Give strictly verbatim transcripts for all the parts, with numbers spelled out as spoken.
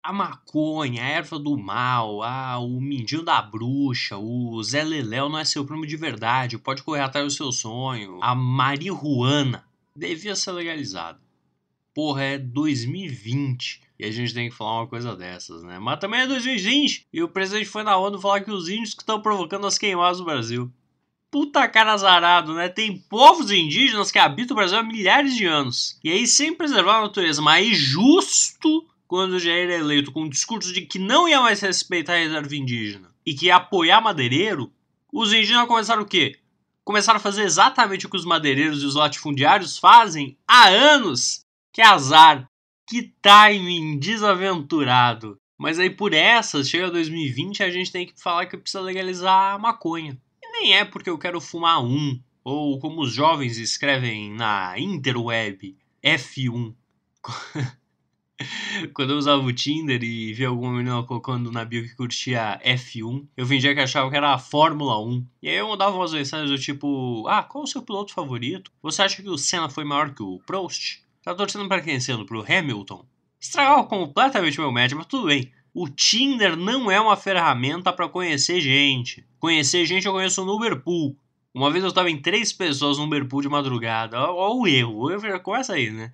A maconha, a erva do mal, a, o mindinho da bruxa, o Zé Leléu não é seu primo de verdade, pode correr atrás do seu sonho. A marihuana devia ser legalizada. Porra, é dois mil e vinte e a gente tem que falar uma coisa dessas, né? Mas também é dois mil e vinte e o presidente foi na ONU falar que os índios que estão provocando as queimadas do Brasil. Puta cara azarado, né? Tem povos indígenas que habitam o Brasil há milhares de anos. E aí, sem preservar a natureza, mas aí justo quando já era eleito com um discurso de que não ia mais respeitar a reserva indígena e que ia apoiar madeireiro, os indígenas começaram o quê? Começaram a fazer exatamente o que os madeireiros e os latifundiários fazem há anos. Que azar, que timing desaventurado. Mas aí por essas, chega dois mil e vinte e a gente tem que falar que precisa legalizar a maconha. E nem é porque eu quero fumar um, ou como os jovens escrevem na interweb, F um. Quando eu usava o Tinder e via alguma menina colocando na bio que curtia F um, eu fingia que achava que era a Fórmula um. E aí eu mandava umas mensagens do tipo, ah, qual é o seu piloto favorito? Você acha que o Senna foi maior que o Prost? Tá torcendo pra quem? Sendo pro Hamilton? Estragava completamente meu match, mas tudo bem. O Tinder não é uma ferramenta pra conhecer gente. Conhecer gente eu conheço no Uberpool. Uma vez eu tava em três pessoas no Uberpool de madrugada. Olha o erro. O erro já começa aí, né?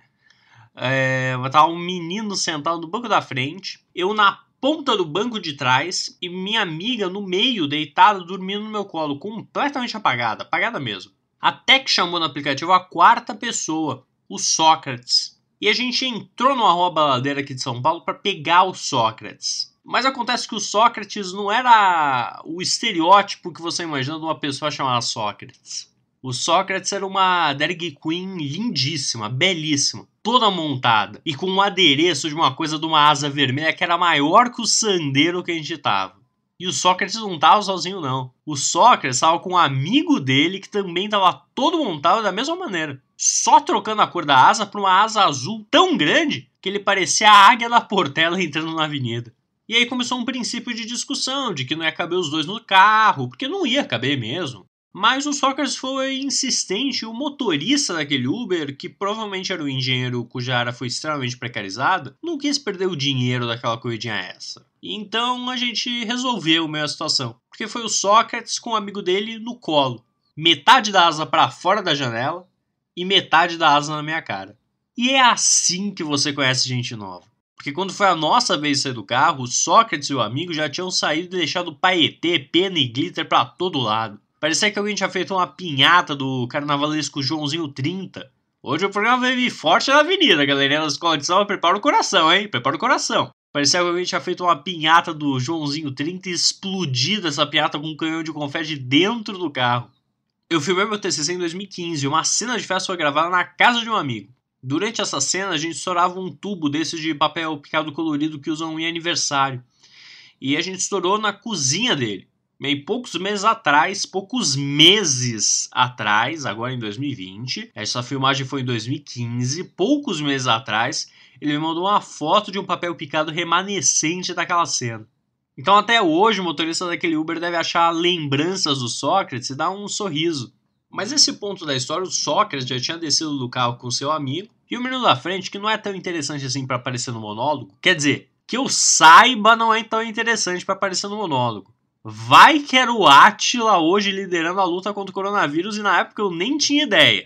É, tava um menino sentado no banco da frente, eu na ponta do banco de trás e minha amiga no meio, deitada, dormindo no meu colo, completamente apagada, apagada mesmo. Até que chamou no aplicativo a quarta pessoa, o Sócrates. E a gente entrou numa rua baladeira aqui de São Paulo para pegar o Sócrates. Mas acontece que o Sócrates não era o estereótipo que você imagina de uma pessoa chamada Sócrates. O Sócrates era uma drag queen lindíssima, belíssima, toda montada e com um adereço de uma coisa de uma asa vermelha que era maior que o sandeiro que a gente tava. E o Sócrates não tava sozinho não. O Sócrates tava com um amigo dele que também tava todo montado da mesma maneira, só trocando a cor da asa para uma asa azul tão grande que ele parecia a águia da Portela entrando na avenida. E aí começou um princípio de discussão de que não ia caber os dois no carro, porque não ia caber mesmo. Mas o Sócrates foi insistente e o motorista daquele Uber, que provavelmente era o engenheiro cuja área foi extremamente precarizada, não quis perder o dinheiro daquela corridinha essa. Então a gente resolveu meio a situação, porque foi o Sócrates com o amigo dele no colo. Metade da asa para fora da janela e metade da asa na minha cara. E é assim que você conhece gente nova. Porque quando foi a nossa vez de sair do carro, o Sócrates e o amigo já tinham saído e deixado paetê, pena e glitter para todo lado. Parecia que alguém tinha feito uma pinhata do carnavalesco Joãozinho trinta. Hoje o programa vai vir forte na avenida, galerinha da escola de samba. Prepara o coração, hein? Prepara o coração. Parecia que alguém tinha feito uma pinhata do Joãozinho trinta e explodido essa pinhata com um canhão de confete dentro do carro. Eu filmei meu T C C em dois mil e quinze e uma cena de festa foi gravada na casa de um amigo. Durante essa cena a gente estourava um tubo desses de papel picado colorido que usam em aniversário. E a gente estourou na cozinha dele. E poucos meses atrás, poucos meses atrás, agora em dois mil e vinte, essa filmagem foi em dois mil e quinze, poucos meses atrás, ele me mandou uma foto de um papel picado remanescente daquela cena. Então até hoje o motorista daquele Uber deve achar lembranças do Sócrates e dar um sorriso. Mas nesse ponto da história, o Sócrates já tinha descido do carro com seu amigo, e o menino da frente, que não é tão interessante assim para aparecer no monólogo, quer dizer, que eu saiba não é tão interessante para aparecer no monólogo. Vai que era o Átila hoje liderando a luta contra o coronavírus e na época eu nem tinha ideia.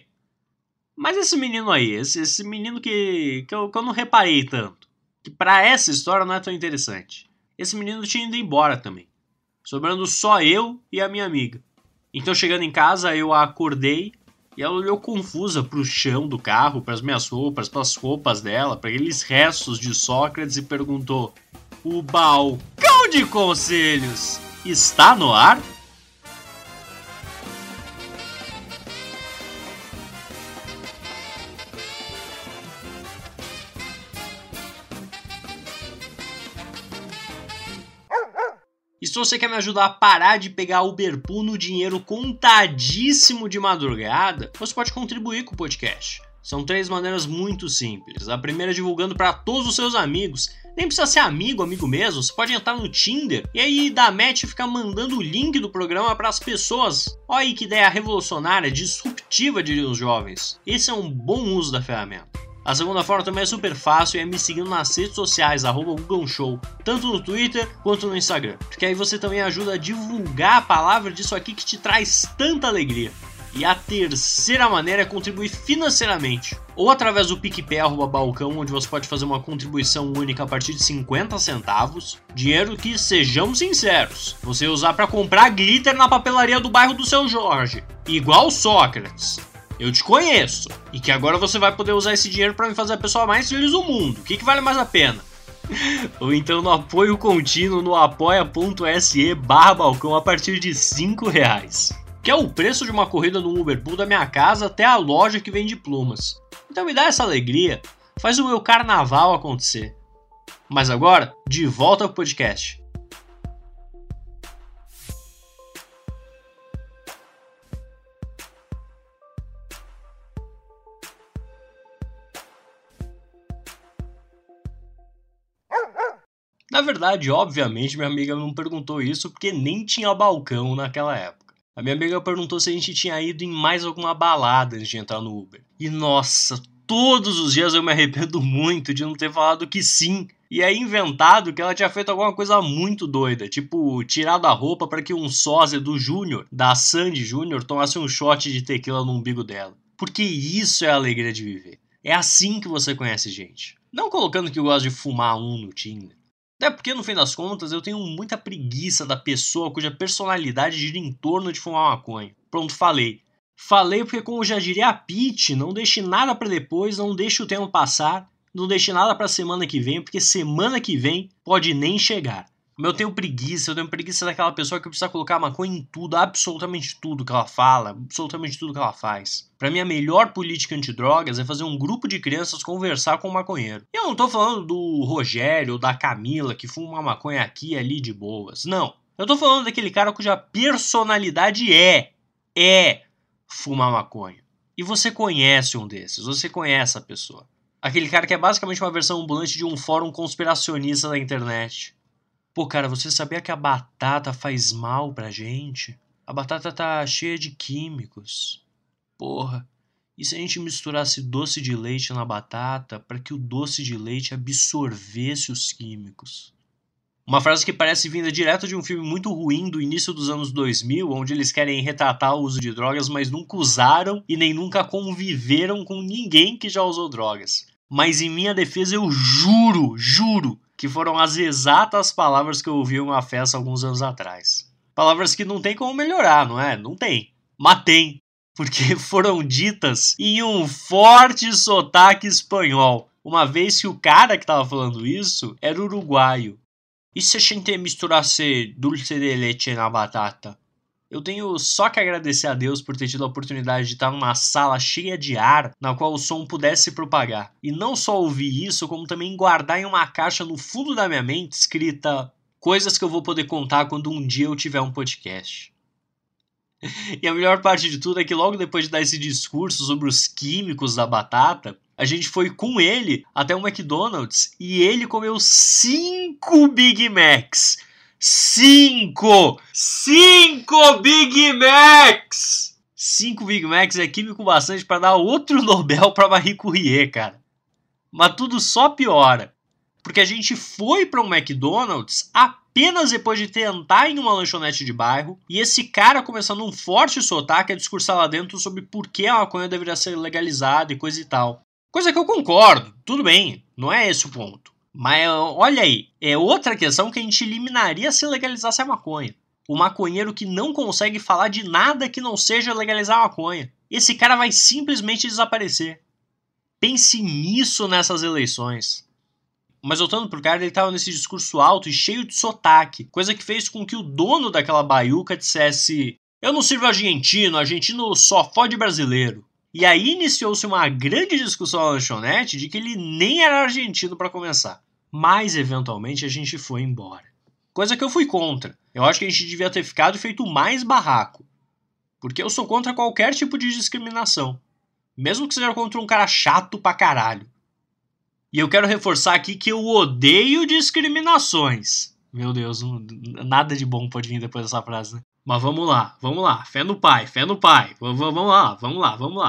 Mas esse menino aí, esse, esse menino que, que, eu, que eu não reparei tanto, que pra essa história não é tão interessante. Esse menino tinha ido embora também, sobrando só eu e a minha amiga. Então chegando em casa eu a acordei e ela olhou confusa pro chão do carro, pras minhas roupas, pras roupas dela, para aqueles restos de Sócrates e perguntou: o balcão de conselhos está no ar? E se você quer me ajudar a parar de pegar Uberpool no dinheiro contadíssimo de madrugada, você pode contribuir com o podcast. São três maneiras muito simples. A primeira é divulgando para todos os seus amigos. Nem precisa ser amigo, amigo mesmo. Você pode entrar no Tinder e aí dar match e ficar mandando o link do programa para as pessoas. Olha aí que ideia revolucionária, disruptiva, diriam os jovens. Esse é um bom uso da ferramenta. A segunda forma também é super fácil e é me seguindo nas redes sociais, arroba Google Show, tanto no Twitter quanto no Instagram, porque aí você também ajuda a divulgar a palavra disso aqui que te traz tanta alegria. E a terceira maneira é contribuir financeiramente, ou através do PicPay, arroba Balcão, onde você pode fazer uma contribuição única a partir de cinquenta centavos, dinheiro que, sejamos sinceros, você usar para comprar glitter na papelaria do bairro do seu Jorge, igual Sócrates. Eu te conheço, e que agora você vai poder usar esse dinheiro para me fazer a pessoa mais feliz do mundo. O que, que vale mais a pena? Ou então no apoio contínuo no apoia.se barra balcão a partir de cinco reais. Que é o preço de uma corrida no Uber Pool da minha casa até a loja que vende plumas. Então me dá essa alegria, faz o meu carnaval acontecer. Mas agora, de volta ao podcast. Na verdade, obviamente, minha amiga não perguntou isso porque nem tinha balcão naquela época. A minha amiga perguntou se a gente tinha ido em mais alguma balada antes de entrar no Uber. E nossa, todos os dias eu me arrependo muito de não ter falado que sim. E aí inventado que ela tinha feito alguma coisa muito doida, tipo tirado a roupa para que um sósia do Júnior, da Sandy Júnior, tomasse um shot de tequila no umbigo dela. Porque isso é a alegria de viver. É assim que você conhece gente. Não colocando que eu gosto de fumar um no Tinder. Até porque, no fim das contas, eu tenho muita preguiça da pessoa cuja personalidade gira em torno de fumar maconha. Pronto, falei. Falei porque, como já diria a Pitty, não deixe nada pra depois, não deixe o tempo passar, não deixe nada pra semana que vem, porque semana que vem pode nem chegar. Mas eu tenho preguiça, eu tenho preguiça daquela pessoa que precisa colocar maconha em tudo, absolutamente tudo que ela fala, absolutamente tudo que ela faz. Pra mim, a melhor política antidrogas é fazer um grupo de crianças conversar com o maconheiro. E eu não tô falando do Rogério ou da Camila que fuma uma maconha aqui e ali de boas, não. Eu tô falando daquele cara cuja personalidade é, é fumar maconha. E você conhece um desses, você conhece a pessoa. Aquele cara que é basicamente uma versão ambulante de um fórum conspiracionista da internet. Pô, cara, você sabia que a batata faz mal pra gente? A batata tá cheia de químicos. Porra, e se a gente misturasse doce de leite na batata para que o doce de leite absorvesse os químicos? Uma frase que parece vinda direto de um filme muito ruim do início dos anos dois mil, onde eles querem retratar o uso de drogas, mas nunca usaram e nem nunca conviveram com ninguém que já usou drogas. Mas em minha defesa eu juro, juro, que foram as exatas palavras que eu ouvi em uma festa alguns anos atrás. Palavras que não tem como melhorar, não é? Não tem. Mas tem. Porque foram ditas em um forte sotaque espanhol. Uma vez que o cara que estava falando isso era uruguaio. E se a gente misturasse dulce de leite na batata? Eu tenho só que agradecer a Deus por ter tido a oportunidade de estar numa sala cheia de ar na qual o som pudesse se propagar. E não só ouvir isso, como também guardar em uma caixa no fundo da minha mente escrita coisas que eu vou poder contar quando um dia eu tiver um podcast. E a melhor parte de tudo é que logo depois de dar esse discurso sobre os químicos da batata, a gente foi com ele até o McDonald's e ele comeu cinco Big Macs. Cinco! Cinco Big Macs! Cinco Big Macs é químico bastante para dar outro Nobel para Marie Curie, cara. Mas tudo só piora. Porque a gente foi para um McDonald's apenas depois de tentar em uma lanchonete de bairro e esse cara começando um forte sotaque a discursar lá dentro sobre por que a maconha deveria ser legalizada e coisa e tal. Coisa que eu concordo, tudo bem, não é esse o ponto. Mas olha aí, é outra questão que a gente eliminaria se legalizasse a maconha. O maconheiro que não consegue falar de nada que não seja legalizar a maconha. Esse cara vai simplesmente desaparecer. Pense nisso nessas eleições. Mas voltando pro cara, ele tava nesse discurso alto e cheio de sotaque. Coisa que fez com que o dono daquela baiuca dissesse: eu não sirvo argentino, argentino só fode brasileiro. E aí iniciou-se uma grande discussão na lanchonete de que ele nem era argentino para começar. Mas, eventualmente, a gente foi embora. Coisa que eu fui contra. Eu acho que a gente devia ter ficado e feito mais barraco. Porque eu sou contra qualquer tipo de discriminação. Mesmo que seja contra um cara chato pra caralho. E eu quero reforçar aqui que eu odeio discriminações. Meu Deus, nada de bom pode vir depois dessa frase, né? Mas vamos lá, vamos lá. Fé no pai, fé no pai. Vamos lá, vamos lá, vamos lá.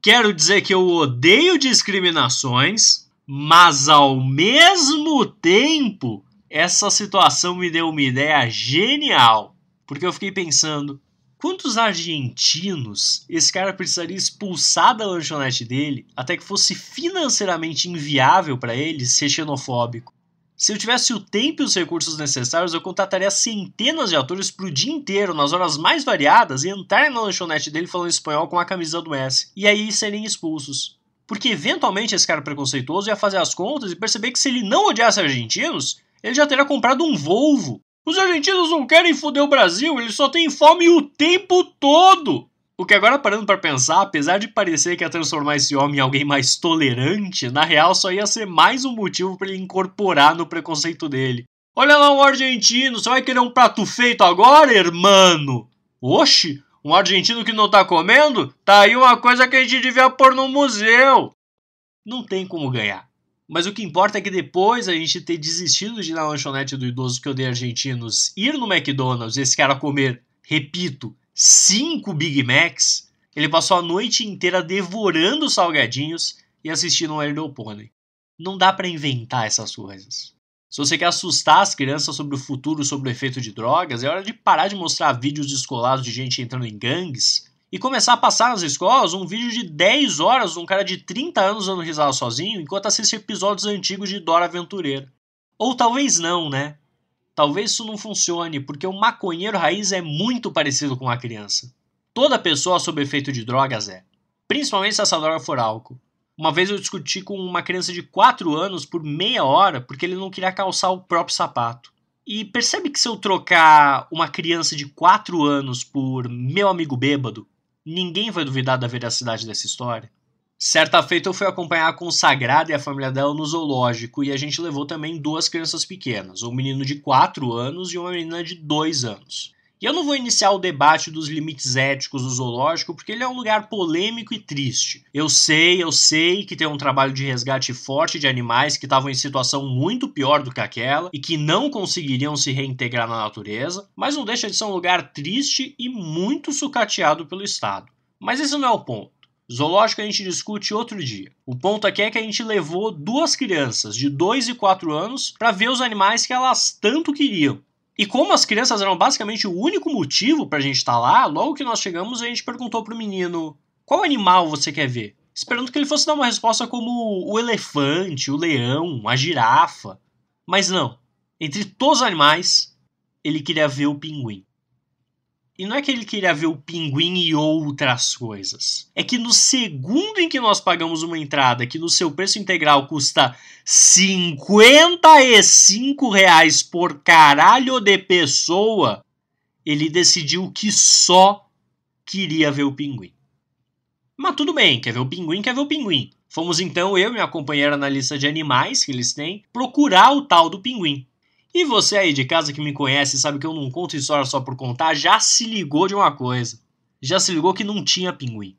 Quero dizer que eu odeio discriminações, mas ao mesmo tempo, essa situação me deu uma ideia genial. Porque eu fiquei pensando, quantos argentinos esse cara precisaria expulsar da lanchonete dele até que fosse financeiramente inviável para ele ser xenofóbico? Se eu tivesse o tempo e os recursos necessários, eu contrataria centenas de atores pro dia inteiro, nas horas mais variadas, e entrarem na lanchonete dele falando espanhol com a camisa do Messi. E aí serem expulsos. Porque eventualmente esse cara preconceituoso ia fazer as contas e perceber que se ele não odiasse argentinos, ele já teria comprado um Volvo. Os argentinos não querem foder o Brasil, eles só têm fome o tempo todo. O que agora, parando pra pensar, apesar de parecer que ia transformar esse homem em alguém mais tolerante, na real só ia ser mais um motivo pra ele incorporar no preconceito dele. Olha lá um argentino, você vai querer um prato feito agora, hermano? Oxi, um argentino que não tá comendo? Tá aí uma coisa que a gente devia pôr no museu. Não tem como ganhar. Mas o que importa é que depois a gente ter desistido de ir na lanchonete do idoso que odeia argentinos, ir no McDonald's e esse cara comer, repito, cinco Big Macs, ele passou a noite inteira devorando salgadinhos e assistindo um Little Pony. Não dá pra inventar essas coisas. Se você quer assustar as crianças sobre o futuro, sobre o efeito de drogas, é hora de parar de mostrar vídeos descolados de gente entrando em gangues e começar a passar nas escolas um vídeo de dez horas de um cara de trinta anos dando risada sozinho enquanto assiste episódios antigos de Dora Aventureira. Ou talvez não, né? Talvez isso não funcione, porque o maconheiro raiz é muito parecido com uma criança. Toda pessoa sob efeito de drogas é. Principalmente se essa droga for álcool. Uma vez eu discuti com uma criança de quatro anos por meia hora porque ele não queria calçar o próprio sapato. E percebe que se eu trocar uma criança de quatro anos por meu amigo bêbado, ninguém vai duvidar da veracidade dessa história? Certa feita eu fui acompanhar com o Sagrada e a família dela no zoológico e a gente levou também duas crianças pequenas, um menino de quatro anos e uma menina de dois anos. E eu não vou iniciar o debate dos limites éticos do zoológico porque ele é um lugar polêmico e triste. Eu sei, eu sei que tem um trabalho de resgate forte de animais que estavam em situação muito pior do que aquela e que não conseguiriam se reintegrar na natureza, mas não deixa de ser um lugar triste e muito sucateado pelo Estado. Mas esse não é o ponto. Zoológico a gente discute outro dia. O ponto aqui é que a gente levou duas crianças de dois e quatro anos para ver os animais que elas tanto queriam. E como as crianças eram basicamente o único motivo pra gente estar lá, logo que nós chegamos a gente perguntou pro menino: qual animal você quer ver? Esperando que ele fosse dar uma resposta como o elefante, o leão, a girafa. Mas não. Entre todos os animais, ele queria ver o pinguim. E não é que ele queria ver o pinguim e outras coisas. É que no segundo em que nós pagamos uma entrada que no seu preço integral custa cinquenta e cinco reais por caralho de pessoa, ele decidiu que só queria ver o pinguim. Mas tudo bem, quer ver o pinguim, quer ver o pinguim. Fomos então, eu e minha companheira na lista de animais que eles têm, procurar o tal do pinguim. E você aí de casa que me conhece e sabe que eu não conto história só por contar, já se ligou de uma coisa. Já se ligou que não tinha pinguim.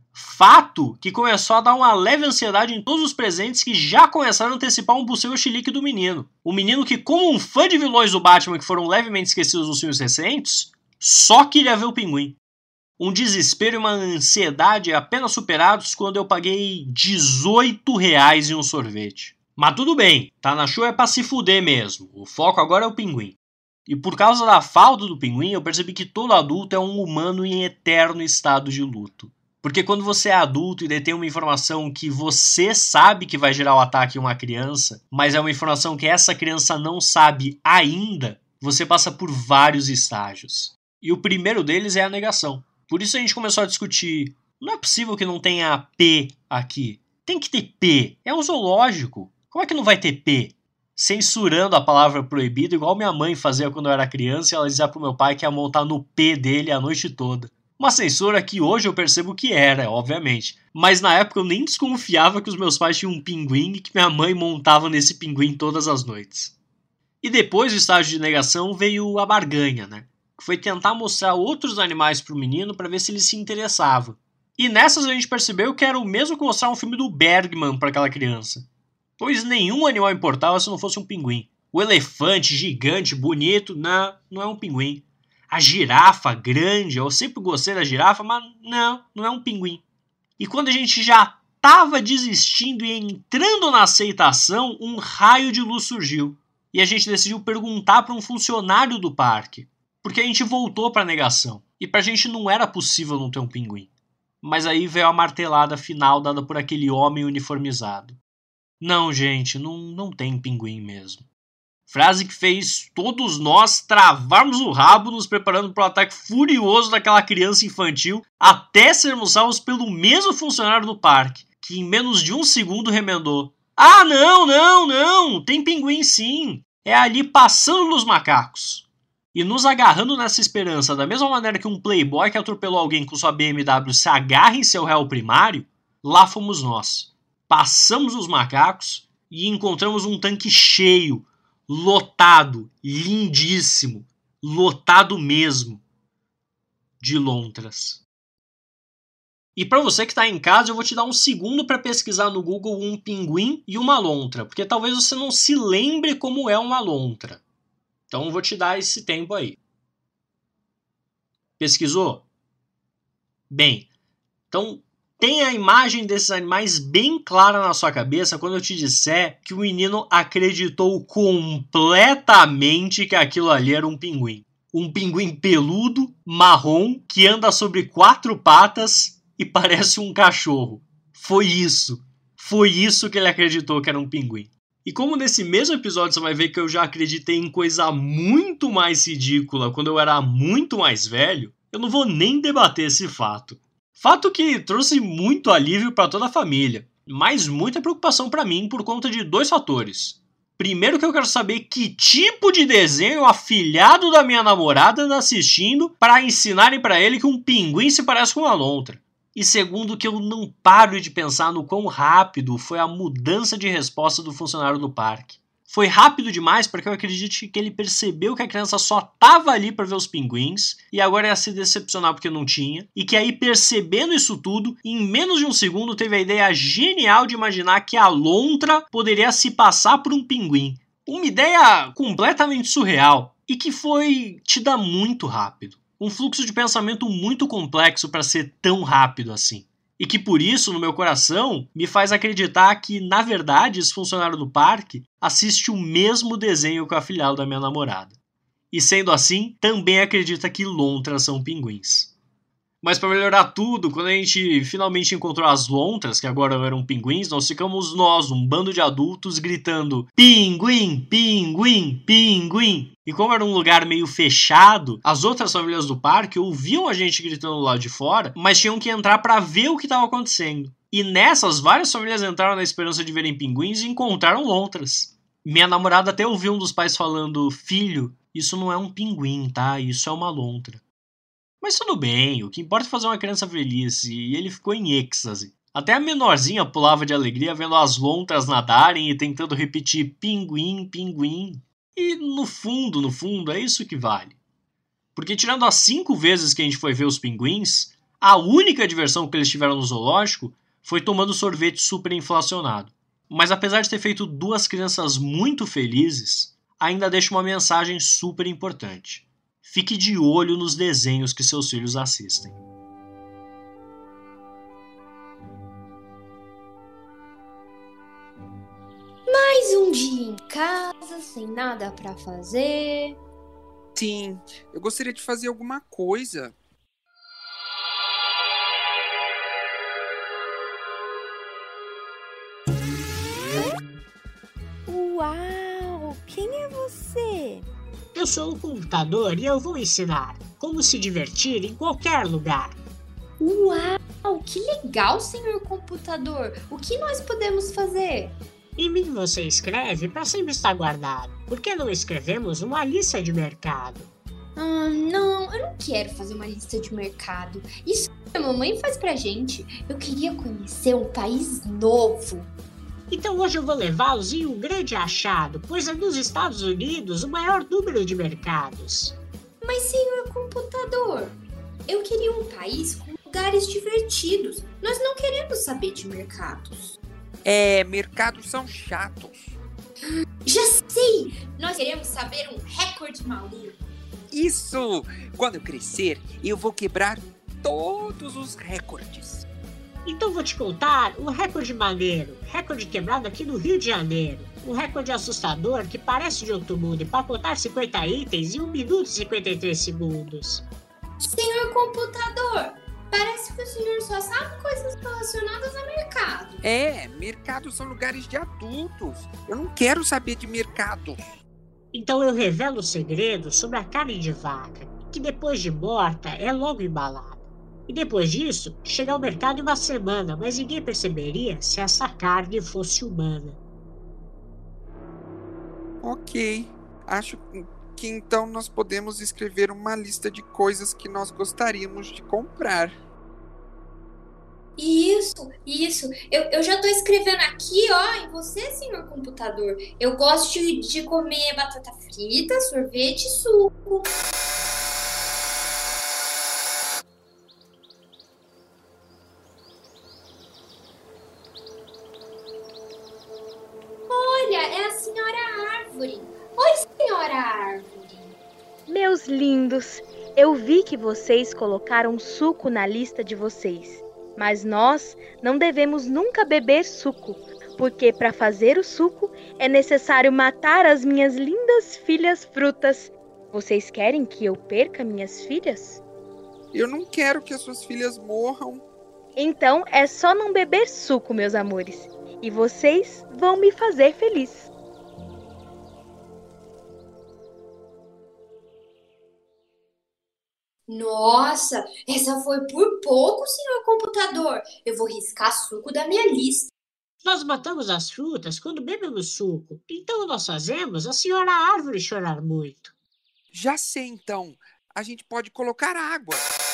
Fato que começou a dar uma leve ansiedade em todos os presentes que já começaram a antecipar um buceu chilique do menino. O menino que, como um fã de vilões do Batman que foram levemente esquecidos nos filmes recentes, só queria ver o pinguim. Um desespero e uma ansiedade apenas superados quando eu paguei dezoito reais em um sorvete. Mas tudo bem, tá na show é pra se fuder mesmo. O foco agora é o pinguim. E por causa da falta do pinguim, eu percebi que todo adulto é um humano em eterno estado de luto. Porque quando você é adulto e detém uma informação que você sabe que vai gerar o ataque em uma criança, mas é uma informação que essa criança não sabe ainda, você passa por vários estágios. E o primeiro deles é a negação. Por isso a gente começou a discutir, não é possível que não tenha P aqui. Tem que ter P, é um zoológico. Como é que não vai ter P? Censurando a palavra proibida, igual minha mãe fazia quando eu era criança, e ela dizia pro meu pai que ia montar no P dele a noite toda. Uma censura que hoje eu percebo que era, obviamente. Mas na época eu nem desconfiava que os meus pais tinham um pinguim e que minha mãe montava nesse pinguim todas as noites. E depois do estágio de negação veio a barganha, né? Que foi tentar mostrar outros animais pro menino para ver se ele se interessava. E nessas a gente percebeu que era o mesmo que mostrar um filme do Bergman para aquela criança. Pois nenhum animal importava se não fosse um pinguim. O elefante, gigante, bonito, não, não é um pinguim. A girafa, grande, eu sempre gostei da girafa, mas não, não é um pinguim. E quando a gente já estava desistindo e entrando na aceitação, um raio de luz surgiu. E a gente decidiu perguntar para um funcionário do parque, porque a gente voltou para a negação. E para a gente não era possível não ter um pinguim. Mas aí veio a martelada final dada por aquele homem uniformizado. Não, gente, não, não tem pinguim mesmo. Frase que fez todos nós travarmos o rabo nos preparando para o ataque furioso daquela criança infantil até sermos salvos pelo mesmo funcionário do parque, que em menos de um segundo remendou. Ah, não, não, não, tem pinguim sim. É ali passando nos macacos. E nos agarrando nessa esperança, da mesma maneira que um playboy que atropelou alguém com sua B M W se agarra em seu réu primário, lá fomos nós. Passamos os macacos e encontramos um tanque cheio, lotado, lindíssimo, lotado mesmo, de lontras. E para você que está em casa, eu vou te dar um segundo para pesquisar no Google um pinguim e uma lontra, porque talvez você não se lembre como é uma lontra. Então eu vou te dar esse tempo aí. Pesquisou? Bem, então tenha a imagem desses animais bem clara na sua cabeça quando eu te disser que o menino acreditou completamente que aquilo ali era um pinguim. Um pinguim peludo, marrom, que anda sobre quatro patas e parece um cachorro. Foi isso. Foi isso que ele acreditou que era um pinguim. E como nesse mesmo episódio você vai ver que eu já acreditei em coisa muito mais ridícula quando eu era muito mais velho, eu não vou nem debater esse fato. Fato que trouxe muito alívio para toda a família, mas muita preocupação para mim por conta de dois fatores. Primeiro que eu quero saber que tipo de desenho o afilhado da minha namorada anda assistindo para ensinarem para ele que um pinguim se parece com uma lontra. E segundo que eu não paro de pensar no quão rápido foi a mudança de resposta do funcionário do parque. Foi rápido demais para que eu acredite que ele percebeu que a criança só estava ali para ver os pinguins e agora ia se decepcionar porque não tinha, e que aí, percebendo isso tudo, em menos de um segundo teve a ideia genial de imaginar que a lontra poderia se passar por um pinguim. Uma ideia completamente surreal e que foi tida muito rápido. Um fluxo de pensamento muito complexo para ser tão rápido assim. E que por isso, no meu coração, me faz acreditar que, na verdade, esse funcionário do parque assiste o mesmo desenho que o afilhado da minha namorada. E sendo assim, também acredita que lontras são pinguins. Mas para melhorar tudo, quando a gente finalmente encontrou as lontras, que agora eram pinguins, nós ficamos nós, um bando de adultos, gritando pinguim, pinguim, pinguim. E como era um lugar meio fechado, as outras famílias do parque ouviam a gente gritando lá de fora, mas tinham que entrar para ver o que estava acontecendo. E nessas, várias famílias entraram na esperança de verem pinguins e encontraram lontras. Minha namorada até ouviu um dos pais falando: filho, isso não é um pinguim, tá? Isso é uma lontra. Mas tudo bem, o que importa é fazer uma criança feliz, e ele ficou em êxtase. Até a menorzinha pulava de alegria vendo as lontras nadarem e tentando repetir pinguim, pinguim. E no fundo, no fundo, é isso que vale. Porque tirando as cinco vezes que a gente foi ver os pinguins, a única diversão que eles tiveram no zoológico foi tomando sorvete super inflacionado. Mas apesar de ter feito duas crianças muito felizes, ainda deixa uma mensagem super importante. Fique de olho nos desenhos que seus filhos assistem. Mais um dia em casa, sem nada pra fazer. Sim, eu gostaria de fazer alguma coisa. Uau! Quem é você? Eu sou um computador e eu vou ensinar como se divertir em qualquer lugar. Uau! Que legal, senhor computador! O que nós podemos fazer? Em mim você escreve para sempre estar guardado. Por que não escrevemos uma lista de mercado? Ah, não, eu não quero fazer uma lista de mercado. Isso que a mamãe faz pra gente. Eu queria conhecer um país novo. Então hoje eu vou levá-los em um grande achado, pois é nos Estados Unidos o maior número de mercados. Mas, senhor computador, eu queria um país com lugares divertidos. Nós não queremos saber de mercados. É, mercados são chatos. Já sei! Nós queremos saber um recorde maluco. Isso! Quando eu crescer, eu vou quebrar todos os recordes. Então vou te contar um recorde maneiro, recorde quebrado aqui no Rio de Janeiro. Um recorde assustador que parece de outro mundo, para contar cinquenta itens em um minuto e cinquenta e três segundos. Senhor computador, parece que o senhor só sabe coisas relacionadas a mercado. É, mercados são lugares de adultos. Eu não quero saber de mercados. Então eu revelo o segredo sobre a carne de vaca, que depois de morta é logo embalada. E depois disso, chega ao mercado em uma semana, mas ninguém perceberia se essa carne fosse humana. Ok, acho que então nós podemos escrever uma lista de coisas que nós gostaríamos de comprar. Isso, isso. Eu, eu já tô escrevendo aqui, ó, em você, senhor computador. Eu gosto de, de comer batata frita, sorvete e suco. Olha, é a senhora Árvore. Oi, senhora Árvore. Meus lindos, eu vi que vocês colocaram suco na lista de vocês. Mas nós não devemos nunca beber suco, porque para fazer o suco é necessário matar as minhas lindas filhas frutas. Vocês querem que eu perca minhas filhas? Eu não quero que as suas filhas morram. Então é só não beber suco, meus amores, e vocês vão me fazer feliz. Nossa, essa foi por pouco, senhor computador. Eu vou riscar suco da minha lista. Nós matamos as frutas quando bebemos suco, então nós fazemos a senhora Árvore chorar muito. Já sei então, a gente pode colocar água.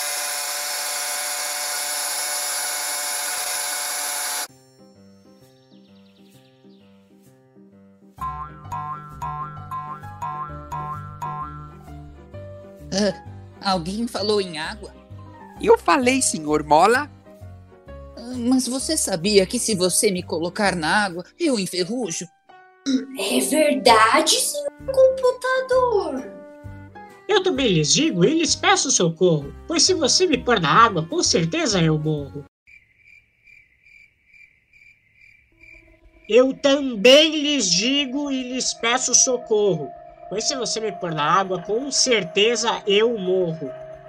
Ah, alguém falou em água? Eu falei, senhor Mola. Ah, mas você sabia que se você me colocar na água, eu enferrujo? É verdade, senhor computador. Eu também lhes digo e lhes peço socorro, pois se você me pôr na água, com certeza eu morro. Eu também lhes digo e lhes peço socorro, pois se você me pôr na água, com certeza eu morro.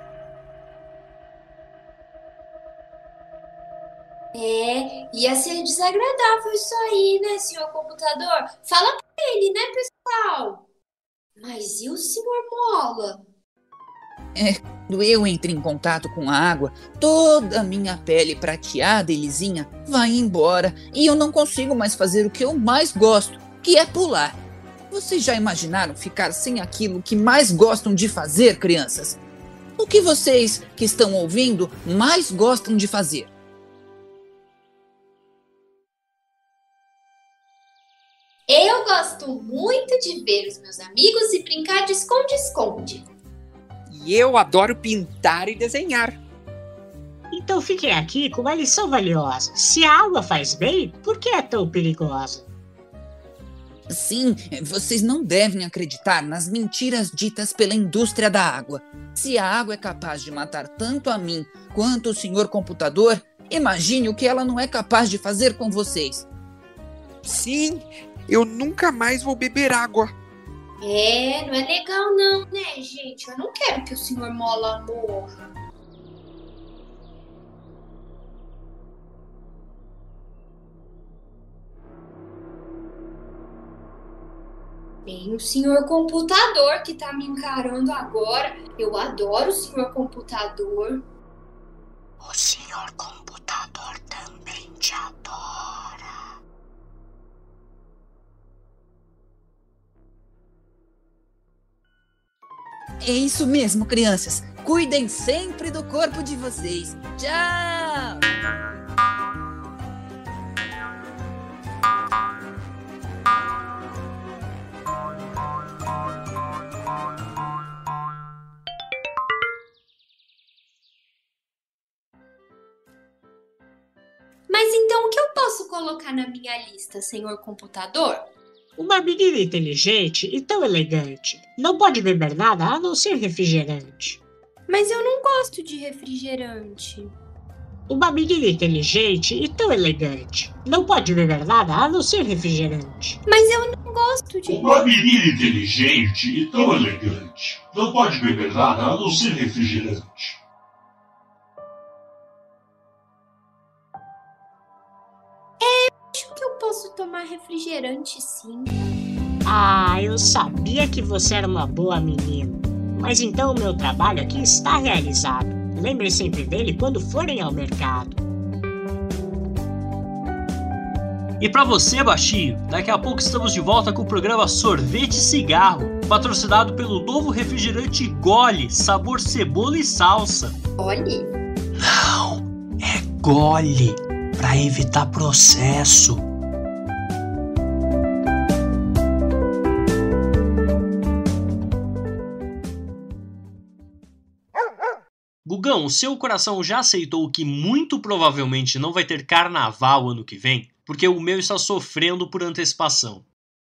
É, ia ser desagradável isso aí, né, senhor computador? Fala pra ele, né, pessoal? Mas e o senhor Mola? Quando eu entro em contato com a água, toda a minha pele prateada e lisinha vai embora e eu não consigo mais fazer o que eu mais gosto, que é pular. Vocês já imaginaram ficar sem aquilo que mais gostam de fazer, crianças? O que vocês que estão ouvindo mais gostam de fazer? Eu gosto muito de ver os meus amigos e brincar de esconde-esconde. E eu adoro pintar e desenhar. Então fiquem aqui com uma lição valiosa. Se a água faz bem, por que é tão perigosa? Sim, vocês não devem acreditar nas mentiras ditas pela indústria da água. Se a água é capaz de matar tanto a mim quanto o senhor computador, imagine o que ela não é capaz de fazer com vocês. Sim, eu nunca mais vou beber água. É, não é legal não, né, gente? Eu não quero que o senhor Mola morra. Bem, o senhor computador que tá me encarando agora. Eu adoro o senhor computador. O senhor computador também te adora. É isso mesmo, crianças. Cuidem sempre do corpo de vocês. Tchau! Mas então o que eu posso colocar na minha lista, senhor computador? Uma menina inteligente e tão elegante. Não pode beber nada a não ser refrigerante. Mas eu não gosto de refrigerante. Uma menina inteligente e tão elegante. Não pode beber nada a não ser refrigerante. Mas eu não gosto de... Uma menina inteligente e tão elegante. Não pode beber nada a não ser refrigerante. É, acho que eu posso tomar refrigerante, sim. Ah, eu sabia que você era uma boa menina. Mas então o meu trabalho aqui está realizado. Lembre sempre dele quando forem ao mercado. E pra você, baixinho, daqui a pouco estamos de volta com o programa Sorvete e Cigarro, patrocinado pelo novo refrigerante Gole, sabor cebola e salsa. Olhe. Não, é Gole, pra evitar processo. Gugão, o seu coração já aceitou que muito provavelmente não vai ter carnaval ano que vem? Porque o meu está sofrendo por antecipação.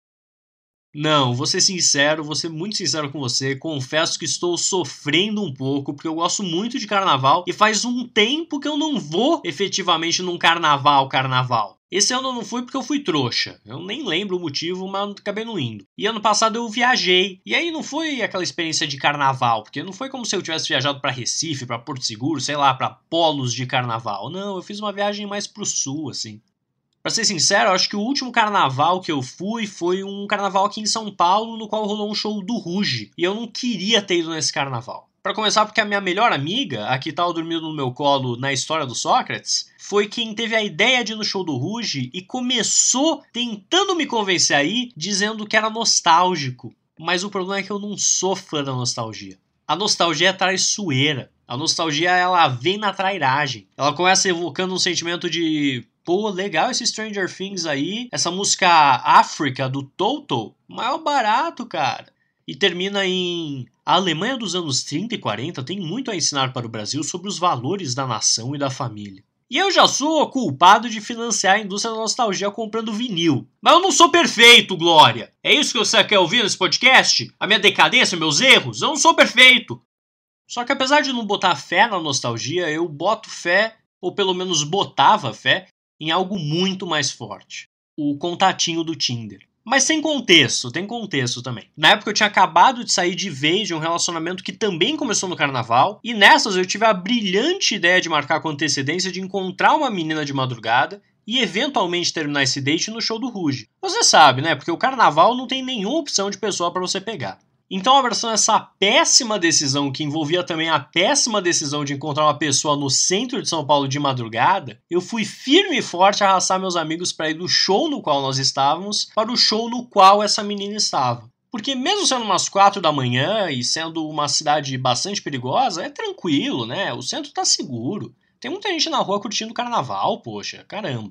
Não, vou ser sincero, vou ser muito sincero com você, confesso que estou sofrendo um pouco, porque eu gosto muito de carnaval e faz um tempo que eu não vou efetivamente num carnaval, carnaval. Esse ano eu não fui porque eu fui trouxa, eu nem lembro o motivo, mas acabei não indo. E ano passado eu viajei, e aí não foi aquela experiência de carnaval, porque não foi como se eu tivesse viajado pra Recife, pra Porto Seguro, sei lá, pra polos de carnaval. Não, eu fiz uma viagem mais pro sul, assim. Pra ser sincero, eu acho que o último carnaval que eu fui foi um carnaval aqui em São Paulo, no qual rolou um show do Ruge, e eu não queria ter ido nesse carnaval. Pra começar, porque a minha melhor amiga, a que tava dormindo no meu colo na história do Sócrates, foi quem teve a ideia de ir no show do Ruge e começou tentando me convencer aí, dizendo que era nostálgico. Mas o problema é que eu não sou fã da nostalgia. A nostalgia é traiçoeira. A nostalgia, ela vem na trairagem. Ela começa evocando um sentimento de... Pô, legal esse Stranger Things aí. Essa música África do Toto, maior barato, cara. E termina em... A Alemanha dos anos trinta e quarenta tem muito a ensinar para o Brasil sobre os valores da nação e da família. E eu já sou o culpado de financiar a indústria da nostalgia comprando vinil. Mas eu não sou perfeito, Glória. É isso que você quer ouvir nesse podcast? A minha decadência, meus erros? Eu não sou perfeito. Só que apesar de não botar fé na nostalgia, eu boto fé, ou pelo menos botava fé, em algo muito mais forte. O contatinho do Tinder. Mas sem contexto, tem contexto também. Na época eu tinha acabado de sair de vez de um relacionamento que também começou no carnaval, e nessas eu tive a brilhante ideia de marcar com antecedência de encontrar uma menina de madrugada e eventualmente terminar esse date no show do Ruge. Você sabe, né? Porque o carnaval não tem nenhuma opção de pessoa pra você pegar. Então, abraçando essa péssima decisão, que envolvia também a péssima decisão de encontrar uma pessoa no centro de São Paulo de madrugada, eu fui firme e forte a arrastar meus amigos para ir do show no qual nós estávamos para o show no qual essa menina estava. Porque mesmo sendo umas quatro da manhã e sendo uma cidade bastante perigosa, é tranquilo, né? O centro tá seguro. Tem muita gente na rua curtindo o carnaval, poxa, caramba.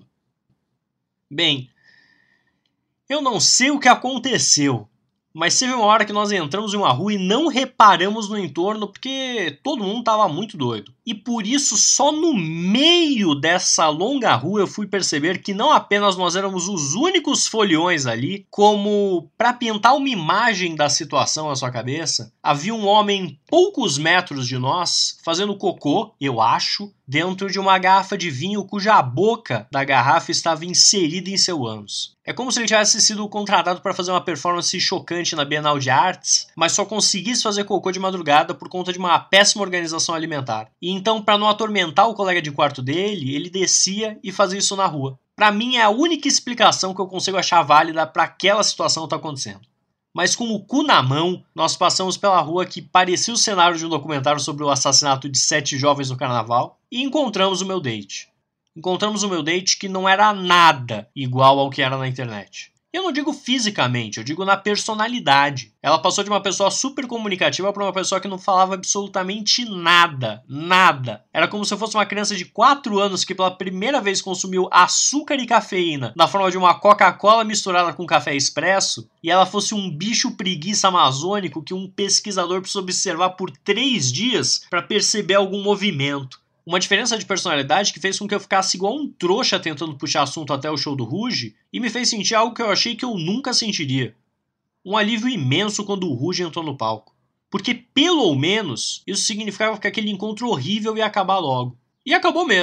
Bem, eu não sei o que aconteceu, mas teve uma hora que nós entramos em uma rua e não reparamos no entorno porque todo mundo estava muito doido. E por isso, só no meio dessa longa rua eu fui perceber que não apenas nós éramos os únicos foliões ali, como para pintar uma imagem da situação na sua cabeça, havia um homem poucos metros de nós fazendo cocô, eu acho, dentro de uma garrafa de vinho cuja boca da garrafa estava inserida em seu ânus. É como se ele tivesse sido contratado para fazer uma performance chocante na Bienal de Artes, mas só conseguisse fazer cocô de madrugada por conta de uma péssima organização alimentar. E então, para não atormentar o colega de quarto dele, ele descia e fazia isso na rua. Para mim é a única explicação que eu consigo achar válida para aquela situação que está acontecendo. Mas com o cu na mão, nós passamos pela rua que parecia o cenário de um documentário sobre o assassinato de sete jovens no carnaval e encontramos o meu date. Encontramos o meu date que não era nada igual ao que era na internet. Eu não digo fisicamente, eu digo na personalidade. Ela passou de uma pessoa super comunicativa para uma pessoa que não falava absolutamente nada, nada. Era como se eu fosse uma criança de quatro anos que pela primeira vez consumiu açúcar e cafeína na forma de uma Coca-Cola misturada com café expresso, e ela fosse um bicho preguiça amazônico que um pesquisador precisou observar por três dias para perceber algum movimento. Uma diferença de personalidade que fez com que eu ficasse igual um trouxa tentando puxar assunto até o show do Ruge e me fez sentir algo que eu achei que eu nunca sentiria. Um alívio imenso quando o Ruge entrou no palco. Porque, pelo menos, isso significava que aquele encontro horrível ia acabar logo. E acabou mesmo.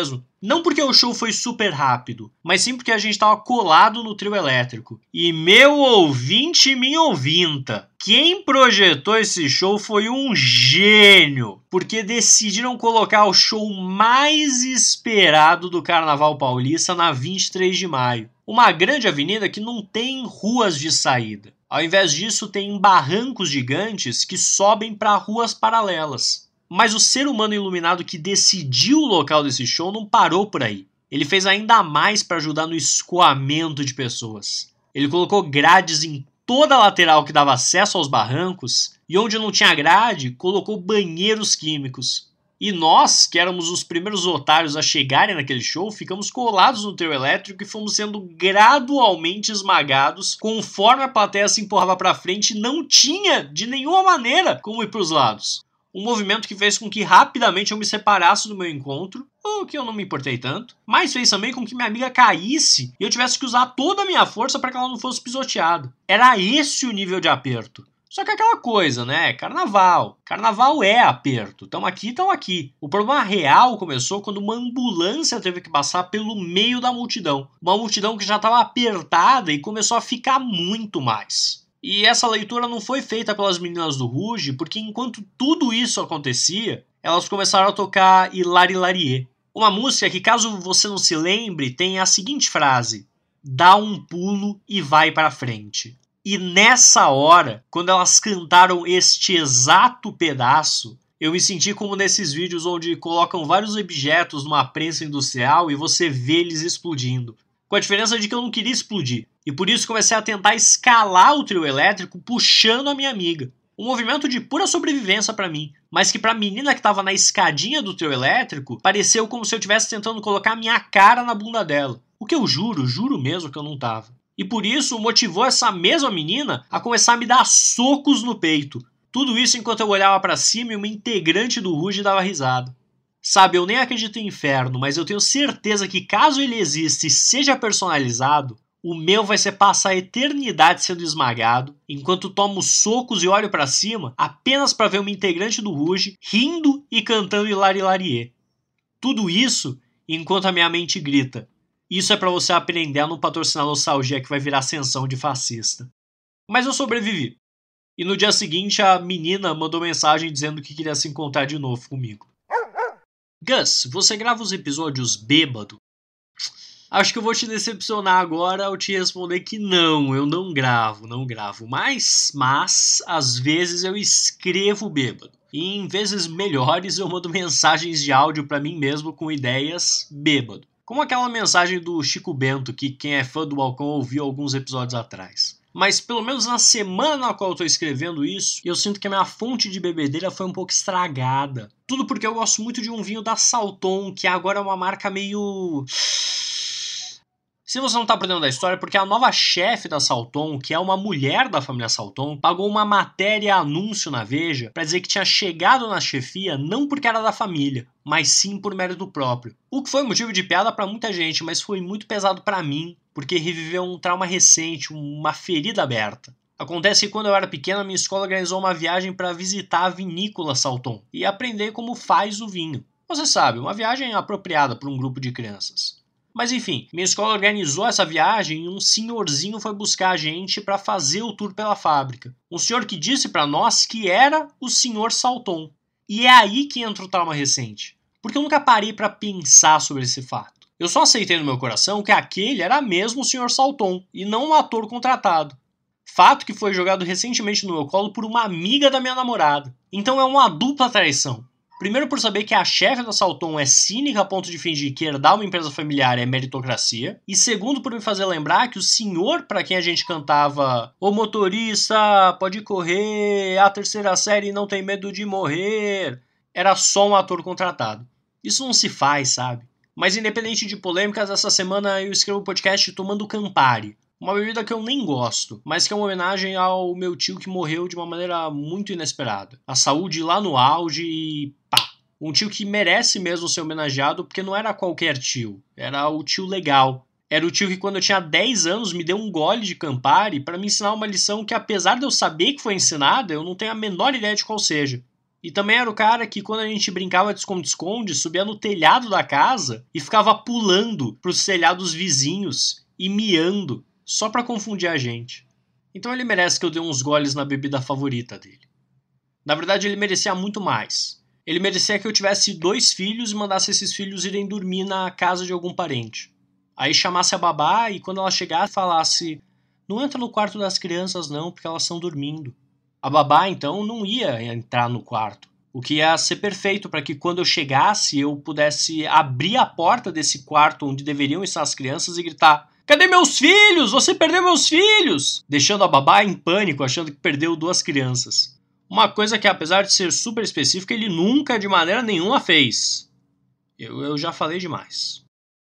Não porque o show foi super rápido, mas sim porque a gente tava colado no trio elétrico. E meu ouvinte e minha ouvinta, quem projetou esse show foi um gênio, porque decidiram colocar o show mais esperado do Carnaval Paulista na vinte e três de maio. Uma grande avenida que não tem ruas de saída. Ao invés disso, tem barrancos gigantes que sobem para ruas paralelas. Mas o ser humano iluminado que decidiu o local desse show não parou por aí. Ele fez ainda mais para ajudar no escoamento de pessoas. Ele colocou grades em toda a lateral que dava acesso aos barrancos e onde não tinha grade, colocou banheiros químicos. E nós, que éramos os primeiros otários a chegarem naquele show, ficamos colados no trio elétrico e fomos sendo gradualmente esmagados conforme a plateia se empurrava para frente e não tinha, de nenhuma maneira, como ir para os lados. Um movimento que fez com que rapidamente eu me separasse do meu encontro, o que eu não me importei tanto, mas fez também com que minha amiga caísse e eu tivesse que usar toda a minha força para que ela não fosse pisoteada. Era esse o nível de aperto. Só que aquela coisa, né? Carnaval. Carnaval é aperto. Tamo aqui, tamo aqui. O problema real começou quando uma ambulância teve que passar pelo meio da multidão. Uma multidão que já estava apertada e começou a ficar muito mais. E essa leitura não foi feita pelas meninas do Ruge, porque enquanto tudo isso acontecia, elas começaram a tocar Hilari Larie. Uma música que, caso você não se lembre, tem a seguinte frase: dá um pulo e vai para frente. E nessa hora, quando elas cantaram este exato pedaço, eu me senti como nesses vídeos onde colocam vários objetos numa prensa industrial e você vê eles explodindo. Com a diferença de que eu não queria explodir. E por isso comecei a tentar escalar o trio elétrico puxando a minha amiga. Um movimento de pura sobrevivência pra mim, mas que pra menina que tava na escadinha do trio elétrico, pareceu como se eu estivesse tentando colocar a minha cara na bunda dela. O que eu juro, juro mesmo que eu não tava. E por isso motivou essa mesma menina a começar a me dar socos no peito. Tudo isso enquanto eu olhava pra cima e uma integrante do Ruge dava risada. Sabe, eu nem acredito em inferno, mas eu tenho certeza que caso ele exista e seja personalizado, o meu vai ser passar a eternidade sendo esmagado, enquanto tomo socos e olho pra cima, apenas pra ver uma integrante do Ruge rindo e cantando Hilari Larie. Tudo isso enquanto a minha mente grita: isso é pra você aprender a não patrocinar nostalgia que vai virar ascensão de fascista. Mas eu sobrevivi. E no dia seguinte a menina mandou mensagem dizendo que queria se encontrar de novo comigo. Gus, você grava os episódios bêbado? Acho que eu vou te decepcionar agora ao te responder que não, eu não gravo, não gravo. Mas, mas, às vezes eu escrevo bêbado. E em vezes melhores eu mando mensagens de áudio pra mim mesmo com ideias bêbado. Como aquela mensagem do Chico Bento que quem é fã do Balcão ouviu alguns episódios atrás. Mas pelo menos na semana na qual eu tô escrevendo isso, eu sinto que a minha fonte de bebedeira foi um pouco estragada. Tudo porque eu gosto muito de um vinho da Salton, que agora é uma marca meio... Se você não tá por dentro da história, é porque a nova chefe da Salton, que é uma mulher da família Salton, pagou uma matéria anúncio na Veja pra dizer que tinha chegado na chefia não porque era da família, mas sim por mérito próprio. O que foi motivo de piada pra muita gente, mas foi muito pesado pra mim, porque reviveu um trauma recente, uma ferida aberta. Acontece que quando eu era pequena, minha escola organizou uma viagem para visitar a vinícola Salton e aprender como faz o vinho. Você sabe, uma viagem apropriada para um grupo de crianças. Mas enfim, minha escola organizou essa viagem e um senhorzinho foi buscar a gente para fazer o tour pela fábrica. Um senhor que disse para nós que era o senhor Salton. E é aí que entra o trauma recente, porque eu nunca parei para pensar sobre esse fato. Eu só aceitei no meu coração que aquele era mesmo o senhor Salton, e não um ator contratado. Fato que foi jogado recentemente no meu colo por uma amiga da minha namorada. Então é uma dupla traição. Primeiro por saber que a chefe da Salton é cínica a ponto de fingir que herdar uma empresa familiar é meritocracia. E segundo por me fazer lembrar que o senhor para quem a gente cantava "O motorista pode correr, a terceira série não tem medo de morrer", era só um ator contratado. Isso não se faz, sabe? Mas independente de polêmicas, essa semana eu escrevo um podcast tomando Campari. Uma bebida que eu nem gosto, mas que é uma homenagem ao meu tio que morreu de uma maneira muito inesperada. A saúde lá no auge e pá. Um tio que merece mesmo ser homenageado porque não era qualquer tio. Era o tio legal. Era o tio que quando eu tinha dez anos me deu um gole de Campari para me ensinar uma lição que apesar de eu saber que foi ensinada, eu não tenho a menor ideia de qual seja. E também era o cara que, quando a gente brincava de esconde-esconde, subia no telhado da casa e ficava pulando pros telhados vizinhos e miando, só pra confundir a gente. Então ele merece que eu dê uns goles na bebida favorita dele. Na verdade, ele merecia muito mais. Ele merecia que eu tivesse dois filhos e mandasse esses filhos irem dormir na casa de algum parente. Aí chamasse a babá e, quando ela chegasse, falasse: não entra no quarto das crianças não, porque elas estão dormindo. A babá, então, não ia entrar no quarto. O que ia ser perfeito para que, quando eu chegasse, eu pudesse abrir a porta desse quarto onde deveriam estar as crianças e gritar: cadê meus filhos? Você perdeu meus filhos! Deixando a babá em pânico, achando que perdeu duas crianças. Uma coisa que, apesar de ser super específica, ele nunca, de maneira nenhuma, fez. Eu, eu já falei demais.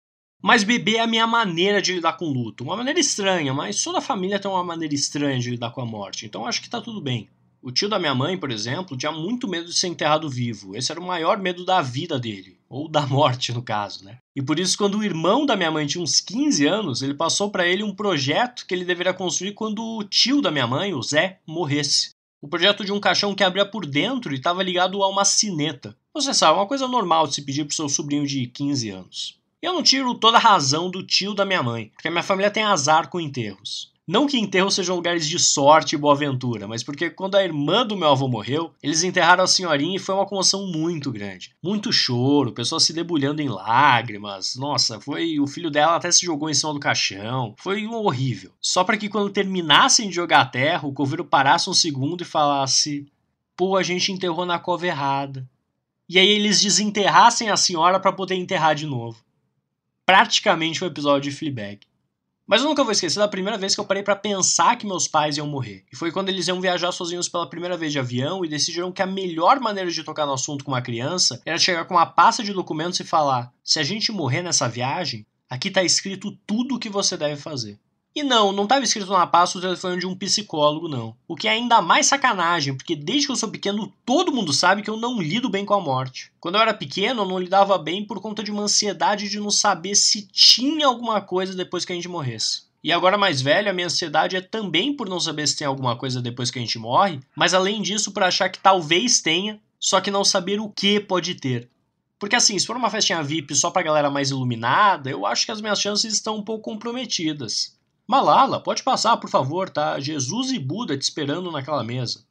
Mas beber é a minha maneira de lidar com o luto. Uma maneira estranha, mas toda a família tem uma maneira estranha de lidar com a morte. Então acho que tá tudo bem. O tio da minha mãe, por exemplo, tinha muito medo de ser enterrado vivo. Esse era o maior medo da vida dele. Ou da morte, no caso, né? E por isso, quando o irmão da minha mãe tinha uns quinze anos, ele passou pra ele um projeto que ele deveria construir quando o tio da minha mãe, o Zé, morresse. O projeto de um caixão que abria por dentro e estava ligado a uma sineta. Você sabe, uma coisa normal de se pedir pro seu sobrinho de quinze anos. Eu não tiro toda a razão do tio da minha mãe, porque a minha família tem azar com enterros. Não que enterros sejam lugares de sorte e boa aventura, mas porque quando a irmã do meu avô morreu, eles enterraram a senhorinha e foi uma comoção muito grande. Muito choro, pessoas se debulhando em lágrimas. Nossa, foi o filho dela até se jogou em cima do caixão. Foi horrível. Só para que quando terminassem de jogar a terra, o coveiro parasse um segundo e falasse: pô, a gente enterrou na cova errada. E aí eles desenterrassem a senhora para poder enterrar de novo. Praticamente um episódio de Fleabag. Mas eu nunca vou esquecer da primeira vez que eu parei pra pensar que meus pais iam morrer. E foi quando eles iam viajar sozinhos pela primeira vez de avião e decidiram que a melhor maneira de tocar no assunto com uma criança era chegar com uma pasta de documentos e falar: se a gente morrer nessa viagem, aqui tá escrito tudo o que você deve fazer. E não, não estava escrito na pasta o telefone de um psicólogo, não. O que é ainda mais sacanagem, porque desde que eu sou pequeno, todo mundo sabe que eu não lido bem com a morte. Quando eu era pequeno, eu não lidava bem por conta de uma ansiedade de não saber se tinha alguma coisa depois que a gente morresse. E agora mais velho, a minha ansiedade é também por não saber se tem alguma coisa depois que a gente morre, mas além disso por achar que talvez tenha, só que não saber o que pode ter. Porque assim, se for uma festinha V I P só pra galera mais iluminada, eu acho que as minhas chances estão um pouco comprometidas. Malala, pode passar, por favor, tá? Jesus e Buda te esperando naquela mesa.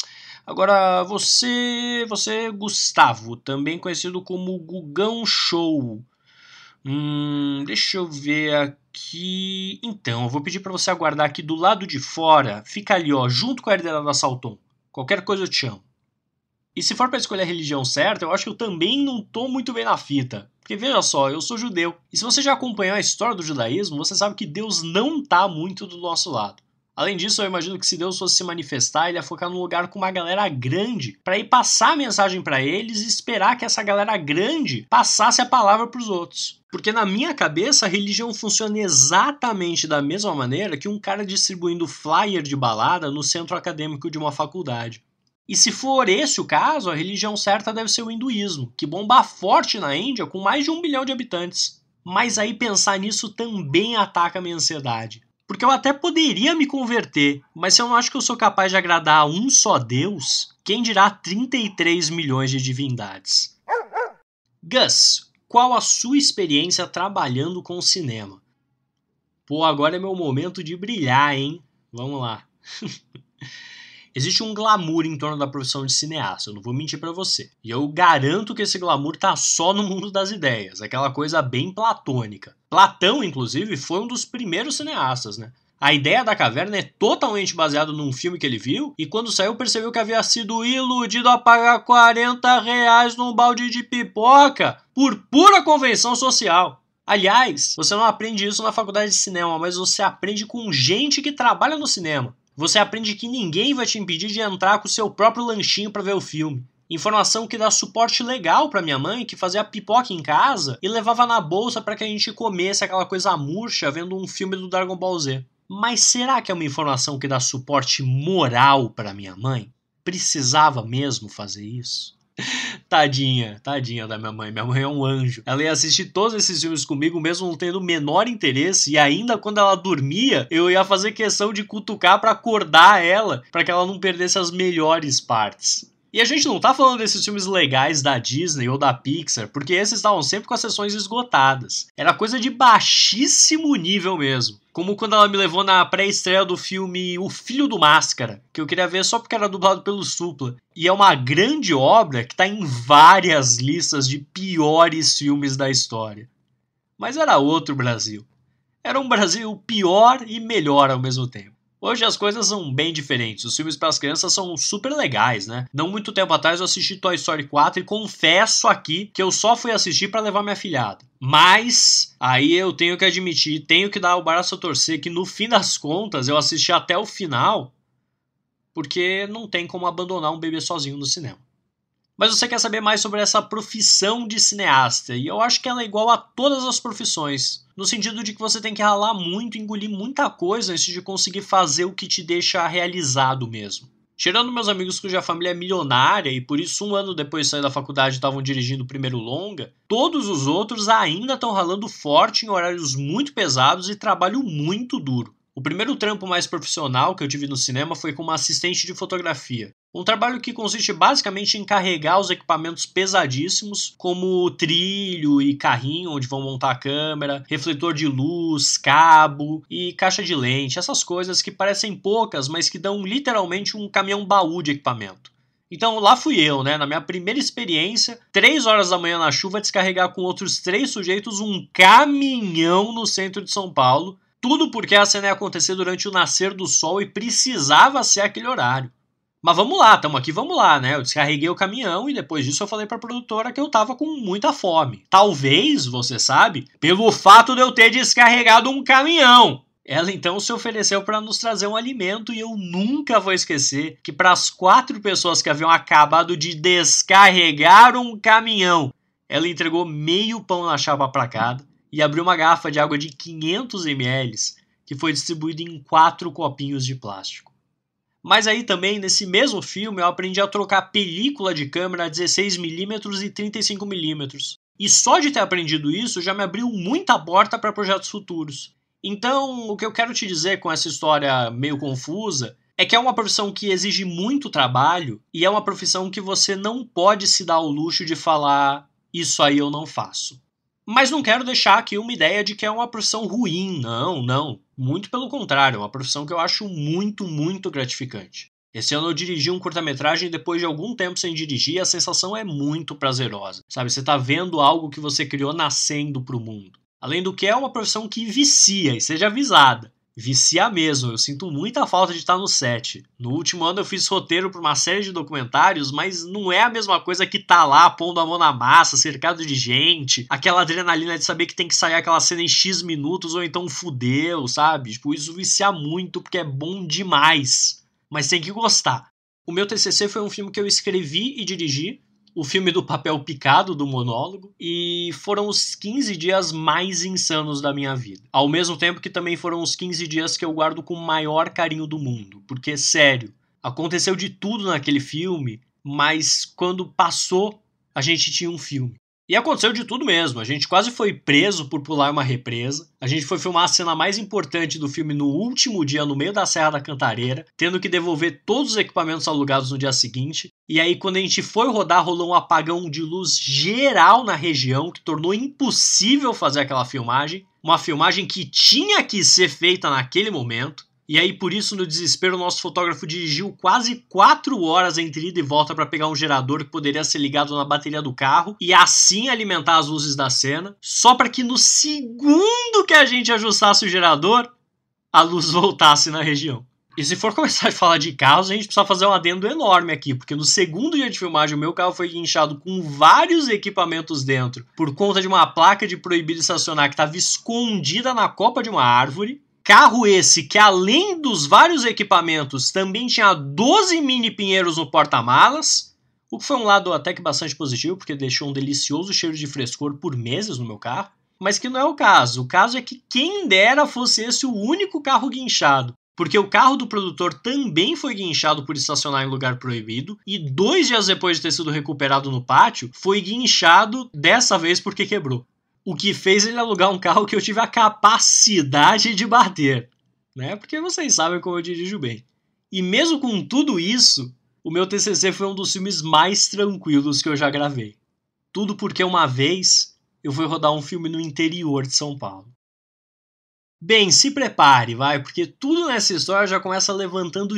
Agora, você, você, Gustavo, também conhecido como Gugão Show. Hum, deixa eu ver aqui. Então, eu vou pedir pra você aguardar aqui do lado de fora. Fica ali, ó, junto com a herdeira da Salton. Qualquer coisa eu te chamo. E se for pra escolher a religião certa, eu acho que eu também não tô muito bem na fita. Porque veja só, eu sou judeu. E se você já acompanhou a história do judaísmo, você sabe que Deus não tá muito do nosso lado. Além disso, eu imagino que se Deus fosse se manifestar, ele ia focar num lugar com uma galera grande, pra ir passar a mensagem pra eles e esperar que essa galera grande passasse a palavra pros outros. Porque na minha cabeça, a religião funciona exatamente da mesma maneira que um cara distribuindo flyer de balada no centro acadêmico de uma faculdade. E se for esse o caso, a religião certa deve ser o hinduísmo, que bomba forte na Índia com mais de um bilhão de habitantes. Mas aí pensar nisso também ataca a minha ansiedade. Porque eu até poderia me converter, mas se eu não acho que eu sou capaz de agradar a um só Deus, quem dirá trinta e três milhões de divindades? Gus, qual a sua experiência trabalhando com cinema? Pô, agora é meu momento de brilhar, hein? Vamos lá. Existe um glamour em torno da profissão de cineasta, eu não vou mentir pra você. E eu garanto que esse glamour tá só no mundo das ideias, aquela coisa bem platônica. Platão, inclusive, foi um dos primeiros cineastas, né? A ideia da caverna é totalmente baseada num filme que ele viu, e quando saiu percebeu que havia sido iludido a pagar quarenta reais num balde de pipoca por pura convenção social. Aliás, você não aprende isso na faculdade de cinema, mas você aprende com gente que trabalha no cinema. Você aprende que ninguém vai te impedir de entrar com o seu próprio lanchinho para ver o filme. Informação que dá suporte legal para minha mãe, que fazia pipoca em casa e levava na bolsa para que a gente comesse aquela coisa murcha vendo um filme do Dragon Ball Z. Mas será que é uma informação que dá suporte moral para minha mãe? Precisava mesmo fazer isso? Tadinha, tadinha da minha mãe. Minha mãe é um anjo. Ela ia assistir todos esses filmes comigo, mesmo não tendo o menor interesse. E ainda quando ela dormia, eu ia fazer questão de cutucar pra acordar ela, pra que ela não perdesse as melhores partes. E E a gente não tá falando desses filmes legais da Disney ou da Pixar, porque esses estavam sempre com as sessões esgotadas. Era coisa de baixíssimo nível mesmo. Como quando ela me levou na pré-estreia do filme O Filho do Máscara, que eu queria ver só porque era dublado pelo Supla. E é uma grande obra que tá em várias listas de piores filmes da história. Mas era outro Brasil. Era um Brasil pior e melhor ao mesmo tempo. Hoje as coisas são bem diferentes, os filmes para as crianças são super legais, né? Não muito tempo atrás eu assisti Toy Story quatro e confesso aqui que eu só fui assistir para levar minha filhada. Mas aí eu tenho que admitir, tenho que dar o braço a torcer que no fim das contas eu assisti até o final, porque não tem como abandonar um bebê sozinho no cinema. Mas você quer saber mais sobre essa profissão de cineasta, e eu acho que ela é igual a todas as profissões, no sentido de que você tem que ralar muito, engolir muita coisa antes de conseguir fazer o que te deixa realizado mesmo. Tirando meus amigos cuja família é milionária e por isso um ano depois de sair da faculdade estavam dirigindo o primeiro longa, todos os outros ainda estão ralando forte em horários muito pesados e trabalho muito duro. O primeiro trampo mais profissional que eu tive no cinema foi como assistente de fotografia. Um trabalho que consiste basicamente em carregar os equipamentos pesadíssimos, como trilho e carrinho onde vão montar a câmera, refletor de luz, cabo e caixa de lente, essas coisas que parecem poucas, mas que dão literalmente um caminhão baú de equipamento. Então lá fui eu, né, na minha primeira experiência, três horas da manhã na chuva, descarregar com outros três sujeitos um caminhão no centro de São Paulo, tudo porque a cena ia acontecer durante o nascer do sol e precisava ser aquele horário. Mas vamos lá, tamo aqui, vamos lá, né? Eu descarreguei o caminhão e depois disso eu falei pra produtora que eu tava com muita fome. Talvez, você sabe, pelo fato de eu ter descarregado um caminhão. Ela então se ofereceu para nos trazer um alimento e eu nunca vou esquecer que para as quatro pessoas que haviam acabado de descarregar um caminhão, ela entregou meio pão na chapa pra cada e abriu uma garrafa de água de quinhentos mililitros que foi distribuída em quatro copinhos de plástico. Mas aí também, nesse mesmo filme, eu aprendi a trocar película de câmera a dezesseis milímetros e trinta e cinco milímetros. E só de ter aprendido isso já me abriu muita porta para projetos futuros. Então, o que eu quero te dizer com essa história meio confusa é que é uma profissão que exige muito trabalho e é uma profissão que você não pode se dar ao luxo de falar isso aí eu não faço. Mas não quero deixar aqui uma ideia de que é uma profissão ruim, não, não. Muito pelo contrário, é uma profissão que eu acho muito, muito gratificante. Esse ano eu dirigi um curta-metragem e depois de algum tempo sem dirigir, a sensação é muito prazerosa. Sabe, você tá vendo algo que você criou nascendo pro mundo. Além do que é uma profissão que vicia, e seja avisada. Vicia mesmo, eu sinto muita falta de estar no set. No último ano eu fiz roteiro para uma série de documentários, mas não é a mesma coisa que tá lá pondo a mão na massa, cercado de gente, aquela adrenalina de saber que tem que sair aquela cena em X minutos ou então fudeu, sabe? Tipo, isso vicia muito porque é bom demais, mas tem que gostar. O meu T C C foi um filme que eu escrevi e dirigi, o filme do papel picado, do monólogo, e foram os quinze dias mais insanos da minha vida. Ao mesmo tempo que também foram os quinze dias que eu guardo com o maior carinho do mundo. Porque, sério, aconteceu de tudo naquele filme, mas quando passou, a gente tinha um filme. E aconteceu de tudo mesmo, a gente quase foi preso por pular uma represa, a gente foi filmar a cena mais importante do filme no último dia no meio da Serra da Cantareira, tendo que devolver todos os equipamentos alugados no dia seguinte, e aí quando a gente foi rodar rolou um apagão de luz geral na região que tornou impossível fazer aquela filmagem, uma filmagem que tinha que ser feita naquele momento. E aí, por isso, no desespero, o nosso fotógrafo dirigiu quase quatro horas entre ida e volta para pegar um gerador que poderia ser ligado na bateria do carro e assim alimentar as luzes da cena, só para que no segundo que a gente ajustasse o gerador, a luz voltasse na região. E se for começar a falar de carros, a gente precisa fazer um adendo enorme aqui, porque no segundo dia de filmagem o meu carro foi guinchado com vários equipamentos dentro por conta de uma placa de proibido estacionar que estava escondida na copa de uma árvore. Carro esse que, além dos vários equipamentos, também tinha doze mini pinheiros no porta-malas, o que foi um lado até que bastante positivo, porque deixou um delicioso cheiro de frescor por meses no meu carro, mas que não é o caso. O caso é que quem dera fosse esse o único carro guinchado, porque o carro do produtor também foi guinchado por estacionar em lugar proibido, e dois dias depois de ter sido recuperado no pátio, foi guinchado dessa vez porque quebrou. O que fez ele alugar um carro que eu tive a capacidade de bater, né? Porque vocês sabem como eu dirijo bem. E mesmo com tudo isso, O meu T C C foi um dos filmes mais tranquilos que eu já gravei. Tudo porque uma vez eu fui rodar um filme no interior de São Paulo. Bem, se prepare, vai, porque tudo nessa história já começa levantando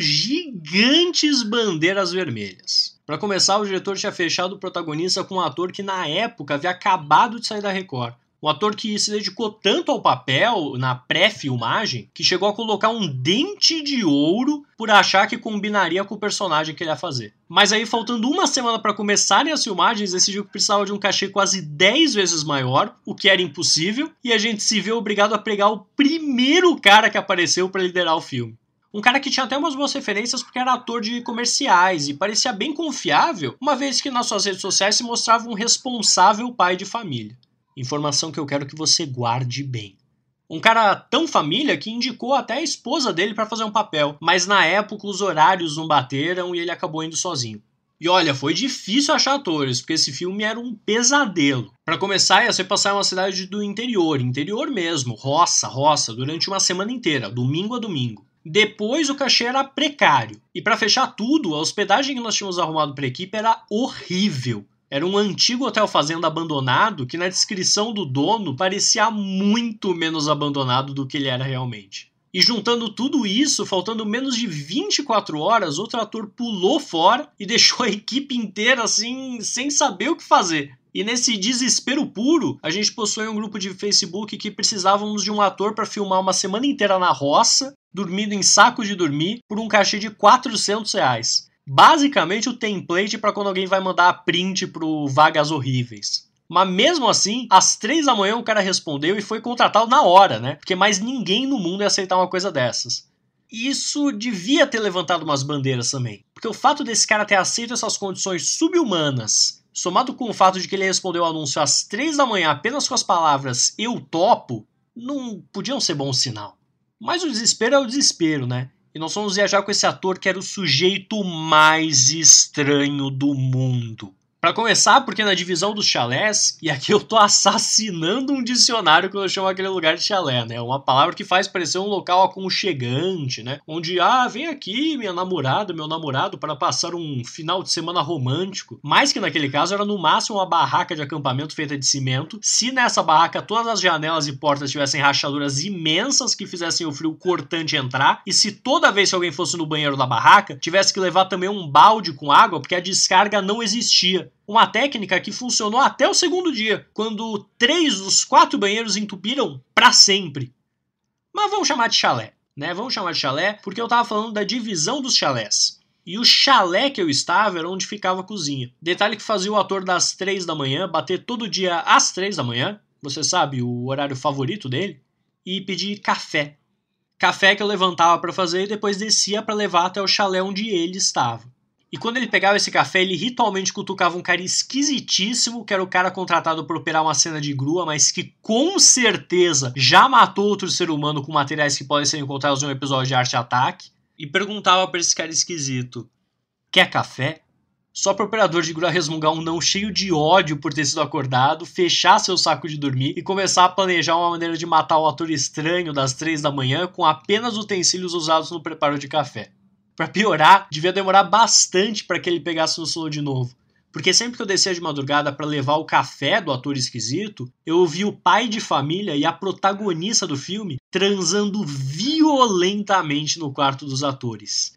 gigantes bandeiras vermelhas. Para começar, o diretor tinha fechado o protagonista com um ator que na época havia acabado de sair da Record. Um ator que se dedicou tanto ao papel, na pré-filmagem, que chegou a colocar um dente de ouro por achar que combinaria com o personagem que ele ia fazer. Mas aí, faltando uma semana para começarem as filmagens, decidiu que precisava de um cachê quase dez vezes maior, o que era impossível, e a gente se vê obrigado a pregar o primeiro cara que apareceu para liderar o filme. Um cara que tinha até umas boas referências porque era ator de comerciais e parecia bem confiável, uma vez que nas suas redes sociais se mostrava um responsável pai de família. Informação que eu quero que você guarde bem. Um cara tão família que indicou até a esposa dele para fazer um papel, mas na época os horários não bateram e ele acabou indo sozinho. E olha, foi difícil achar atores, porque esse filme era um pesadelo. Para começar, ia ser passar em uma cidade do interior, interior mesmo, roça, roça, durante uma semana inteira, domingo a domingo. Depois o cachê era precário. E para fechar tudo, a hospedagem que nós tínhamos arrumado para a equipe era horrível. Era um antigo hotel fazenda abandonado que na descrição do dono parecia muito menos abandonado do que ele era realmente. E juntando tudo isso, faltando menos de vinte e quatro horas, outro ator pulou fora e deixou a equipe inteira assim, sem saber o que fazer. E nesse desespero puro, a gente possui um grupo de Facebook que precisávamos de um ator para filmar uma semana inteira na roça, dormindo em saco de dormir, por um cachê de quatrocentos reais. Basicamente o template para quando alguém vai mandar a print pro Vagas Horríveis. Mas mesmo assim, às três da manhã o cara respondeu e foi contratado na hora, né? Porque mais ninguém no mundo ia aceitar uma coisa dessas. Isso devia ter levantado umas bandeiras também. Porque o fato desse cara ter aceito essas condições subhumanas, somado com o fato de que ele respondeu o anúncio às três da manhã apenas com as palavras "eu topo", não podiam ser bom sinal. Mas o desespero é o desespero, né? E nós fomos viajar com esse ator que era o sujeito mais estranho do mundo. Para começar, porque na divisão dos chalés, e aqui eu tô assassinando um dicionário quando eu chamo aquele lugar de chalé, né? Uma palavra que faz parecer um local aconchegante, né? Onde, ah, vem aqui minha namorada, meu namorado para passar um final de semana romântico. Mais que naquele caso era no máximo uma barraca de acampamento feita de cimento. Se nessa barraca todas as janelas e portas tivessem rachaduras imensas que fizessem o frio cortante entrar, e se toda vez que alguém fosse no banheiro da barraca, tivesse que levar também um balde com água, porque a descarga não existia. Uma técnica que funcionou até o segundo dia, quando três dos quatro banheiros entupiram para sempre. Mas vamos chamar de chalé, né? Vamos chamar de chalé porque eu tava falando da divisão dos chalés. E o chalé que eu estava era onde ficava a cozinha. Detalhe que fazia o ator das três da manhã bater todo dia às três da manhã, você sabe, o horário favorito dele, e pedir café. Café que eu levantava para fazer e depois descia para levar até o chalé onde ele estava. E quando ele pegava esse café, ele ritualmente cutucava um cara esquisitíssimo, que era o cara contratado para operar uma cena de grua, mas que com certeza já matou outro ser humano com materiais que podem ser encontrados em um episódio de Arte Ataque, e perguntava para esse cara esquisito: quer café? Só para o operador de grua resmungar um não cheio de ódio por ter sido acordado, fechar seu saco de dormir e começar a planejar uma maneira de matar o ator estranho das três da manhã com apenas utensílios usados no preparo de café. Pra piorar, devia demorar bastante para que ele pegasse no sono de novo. Porque sempre que eu descia de madrugada para levar o café do ator esquisito, eu ouvia o pai de família e a protagonista do filme transando violentamente no quarto dos atores.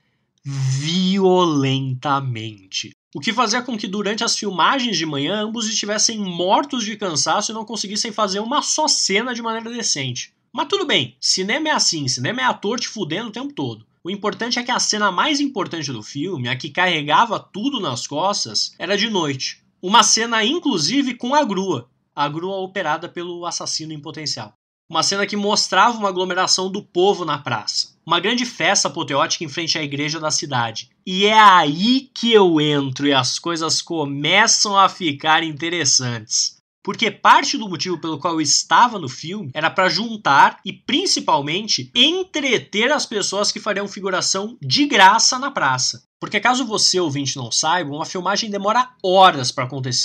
Violentamente. O que fazia com que durante as filmagens de manhã ambos estivessem mortos de cansaço e não conseguissem fazer uma só cena de maneira decente. Mas tudo bem, cinema é assim, cinema é ator te fudendo o tempo todo. O importante é que a cena mais importante do filme, a que carregava tudo nas costas, era de noite. Uma cena, inclusive, com a grua. A grua operada pelo assassino em potencial. Uma cena que mostrava uma aglomeração do povo na praça. Uma grande festa apoteótica em frente à igreja da cidade. E é aí que eu entro e as coisas começam a ficar interessantes. Porque parte do motivo pelo qual eu estava no filme era para juntar e, principalmente, entreter as pessoas que fariam figuração de graça na praça. Porque caso você, ouvinte, não saiba, uma filmagem demora horas para acontecer.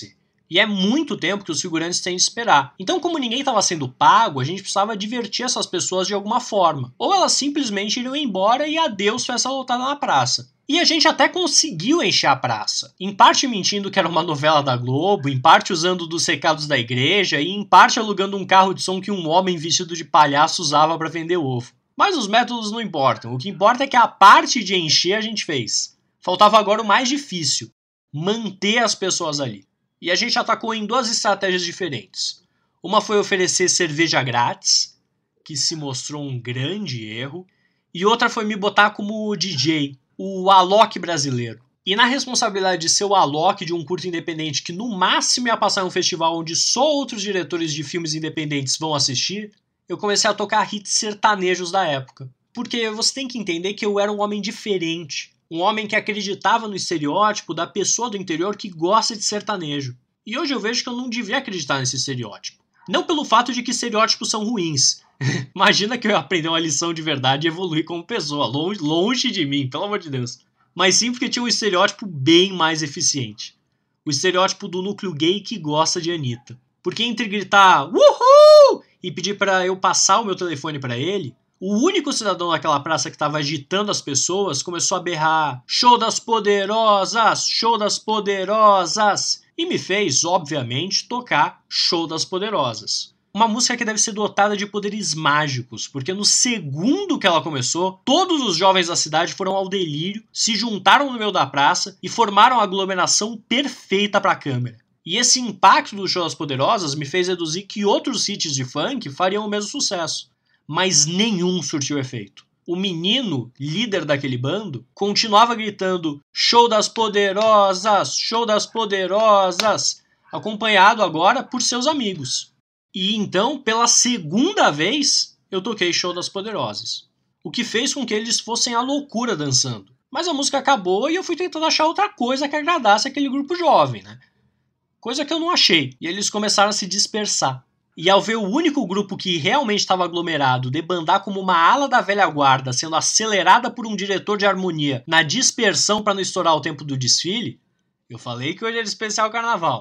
E é muito tempo que os figurantes têm de esperar. Então, como ninguém estava sendo pago, a gente precisava divertir essas pessoas de alguma forma. Ou elas simplesmente iriam embora e adeus festa lotada na praça. E a gente até conseguiu encher a praça. Em parte mentindo que era uma novela da Globo, em parte usando dos recados da igreja e em parte alugando um carro de som que um homem vestido de palhaço usava para vender ovo. Mas os métodos não importam. O que importa é que a parte de encher a gente fez. Faltava agora o mais difícil. Manter as pessoas ali. E a gente atacou em duas estratégias diferentes. Uma foi oferecer cerveja grátis, que se mostrou um grande erro, e outra foi me botar como D J, o Alok brasileiro. E na responsabilidade de ser o Alok de um curto independente que no máximo ia passar em um festival onde só outros diretores de filmes independentes vão assistir, eu comecei a tocar hits sertanejos da época. Porque você tem que entender que eu era um homem diferente. Um homem que acreditava no estereótipo da pessoa do interior que gosta de sertanejo. E hoje eu vejo que eu não devia acreditar nesse estereótipo. Não pelo fato de que estereótipos são ruins. Imagina que eu ia aprender uma lição de verdade e evoluir como pessoa. Longe, longe de mim, pelo amor de Deus. Mas sim porque tinha um estereótipo bem mais eficiente. O estereótipo do núcleo gay que gosta de Anitta. Porque entre gritar uhul e pedir para eu passar o meu telefone para ele, o único cidadão daquela praça que estava agitando as pessoas começou a berrar show das poderosas, show das poderosas, e me fez, obviamente, tocar Show das Poderosas. Uma música que deve ser dotada de poderes mágicos, porque no segundo que ela começou, todos os jovens da cidade foram ao delírio, se juntaram no meio da praça e formaram a aglomeração perfeita para a câmera. E esse impacto do Show das Poderosas me fez deduzir que outros hits de funk fariam o mesmo sucesso. Mas nenhum surtiu efeito. O menino, líder daquele bando, continuava gritando Show das Poderosas, Show das Poderosas, acompanhado agora por seus amigos. E então, pela segunda vez, eu toquei Show das Poderosas. O que fez com que eles fossem à loucura dançando. Mas a música acabou e eu fui tentando achar outra coisa que agradasse aquele grupo jovem, né? Coisa que eu não achei. E eles começaram a se dispersar. E ao ver o único grupo que realmente estava aglomerado debandar como uma ala da velha guarda sendo acelerada por um diretor de harmonia na dispersão para não estourar o tempo do desfile, eu falei que hoje era especial carnaval.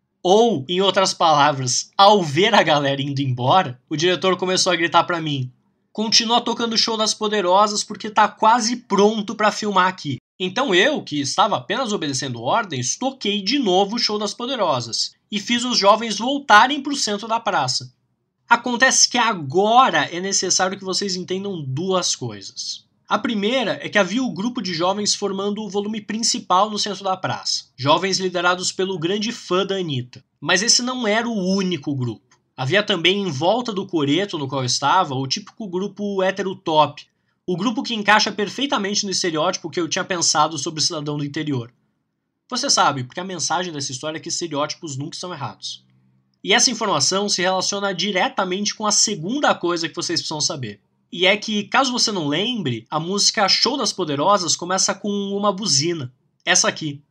Ou, em outras palavras, ao ver a galera indo embora, o diretor começou a gritar para mim: continua tocando o Show das Poderosas porque tá quase pronto para filmar aqui. Então eu, que estava apenas obedecendo ordens, toquei de novo o Show das Poderosas e fiz os jovens voltarem para o centro da praça. Acontece que agora é necessário que vocês entendam duas coisas. A primeira é que havia o grupo de jovens formando o volume principal no centro da praça. Jovens liderados pelo grande fã da Anitta. Mas esse não era o único grupo. Havia também em volta do coreto no qual eu estava o típico grupo hétero top. O grupo que encaixa perfeitamente no estereótipo que eu tinha pensado sobre o cidadão do interior. Você sabe, porque a mensagem dessa história é que estereótipos nunca estão errados. E essa informação se relaciona diretamente com a segunda coisa que vocês precisam saber. E é que, caso você não lembre, a música Show das Poderosas começa com uma buzina. Essa aqui.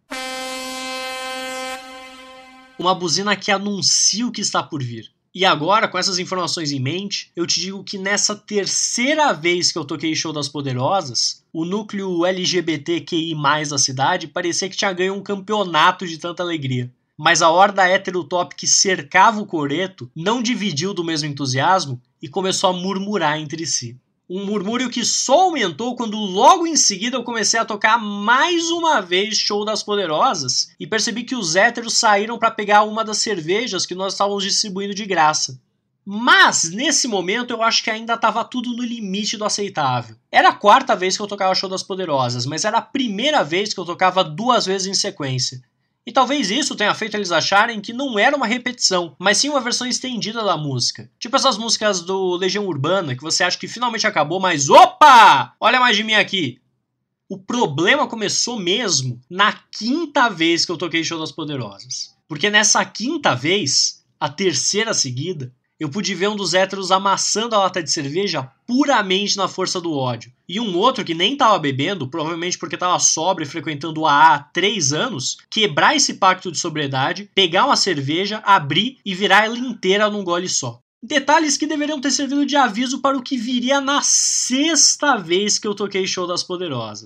Uma buzina que anuncia o que está por vir. E agora, com essas informações em mente, eu te digo que nessa terceira vez que eu toquei Show das Poderosas, o núcleo L G B T Q I mais, da cidade parecia que tinha ganho um campeonato de tanta alegria. Mas a horda heterotop que cercava o coreto não dividiu do mesmo entusiasmo e começou a murmurar entre si. Um murmúrio que só aumentou quando logo em seguida eu comecei a tocar mais uma vez Show das Poderosas e percebi que os héteros saíram para pegar uma das cervejas que nós estávamos distribuindo de graça. Mas, nesse momento, eu acho que ainda estava tudo no limite do aceitável. Era a quarta vez que eu tocava Show das Poderosas, mas era a primeira vez que eu tocava duas vezes em sequência. E talvez isso tenha feito eles acharem que não era uma repetição, mas sim uma versão estendida da música. Tipo essas músicas do Legião Urbana, que você acha que finalmente acabou, mas opa! Olha mais de mim aqui! O problema começou mesmo na quinta vez que eu toquei Show das Poderosas. Porque nessa quinta vez, a terceira seguida, eu pude ver um dos héteros amassando a lata de cerveja puramente na força do ódio. E um outro que nem tava bebendo, provavelmente porque tava sóbrio e frequentando o A A há três anos, quebrar esse pacto de sobriedade, pegar uma cerveja, abrir e virar ela inteira num gole só. Detalhes que deveriam ter servido de aviso para o que viria na sexta vez que eu toquei Show das Poderosas.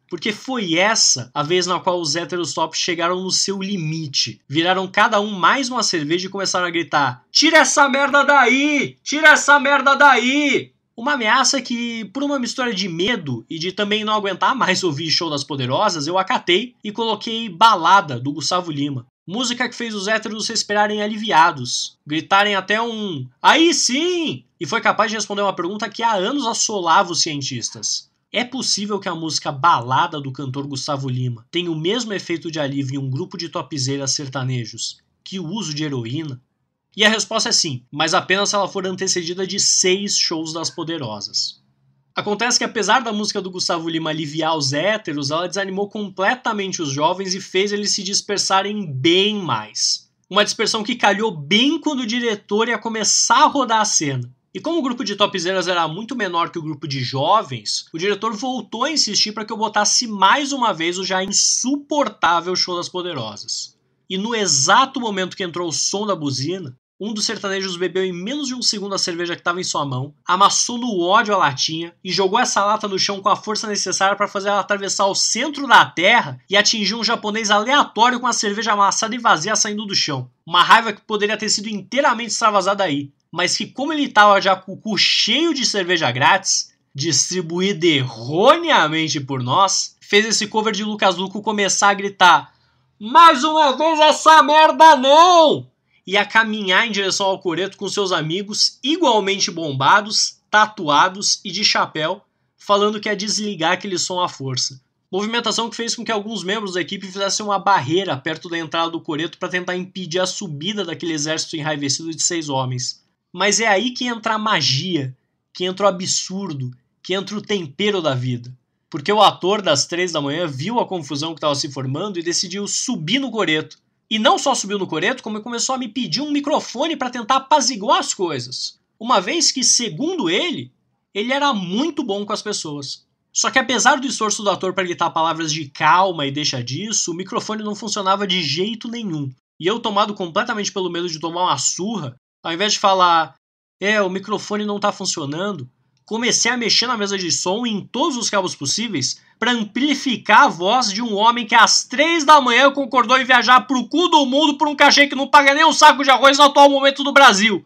Porque foi essa a vez na qual os héteros top chegaram no seu limite. Viraram cada um mais uma cerveja e começaram a gritar: tira essa merda daí! Tira essa merda daí! Uma ameaça que, por uma mistura de medo e de também não aguentar mais ouvir Show das Poderosas, eu acatei e coloquei Balada, do Gustavo Lima. Música que fez os héteros respirarem aliviados, gritarem até um "aí sim!" e foi capaz de responder uma pergunta que há anos assolava os cientistas. É possível que a música Balada do cantor Gustavo Lima tenha o mesmo efeito de alívio em um grupo de topzeiras sertanejos que o uso de heroína? E a resposta é sim, mas apenas se ela for antecedida de seis shows das Poderosas. Acontece que apesar da música do Gustavo Lima aliviar os héteros, ela desanimou completamente os jovens e fez eles se dispersarem bem mais. Uma dispersão que calhou bem quando o diretor ia começar a rodar a cena. E como o grupo de topzeiras era muito menor que o grupo de jovens, o diretor voltou a insistir para que eu botasse mais uma vez o já insuportável Show das Poderosas. E no exato momento que entrou o som da buzina, um dos sertanejos bebeu em menos de um segundo a cerveja que estava em sua mão, amassou no ódio a latinha e jogou essa lata no chão com a força necessária para fazer ela atravessar o centro da terra e atingir um japonês aleatório com a cerveja amassada e vazia saindo do chão. Uma raiva que poderia ter sido inteiramente extravasada aí, mas que, como ele estava já com o cu cheio de cerveja grátis, distribuída erroneamente por nós, fez esse cover de Lucas Luco começar a gritar: mais uma vez essa merda não! E a caminhar em direção ao coreto com seus amigos igualmente bombados, tatuados e de chapéu, falando que ia desligar aquele som à força. Movimentação que fez com que alguns membros da equipe fizessem uma barreira perto da entrada do coreto para tentar impedir a subida daquele exército enraivecido de seis homens. Mas é aí que entra a magia, que entra o absurdo, que entra o tempero da vida. Porque o ator das três da manhã viu a confusão que estava se formando e decidiu subir no coreto. E não só subiu no coreto, como começou a me pedir um microfone para tentar apaziguar as coisas. Uma vez que, segundo ele, ele era muito bom com as pessoas. Só que apesar do esforço do ator para gritar palavras de calma e deixa disso, o microfone não funcionava de jeito nenhum. E eu, tomado completamente pelo medo de tomar uma surra, ao invés de falar "é, o microfone não tá funcionando", comecei a mexer na mesa de som em todos os cabos possíveis para amplificar a voz de um homem que às três da manhã concordou em viajar pro cu do mundo por um cachê que não paga nem um saco de arroz no atual momento do Brasil.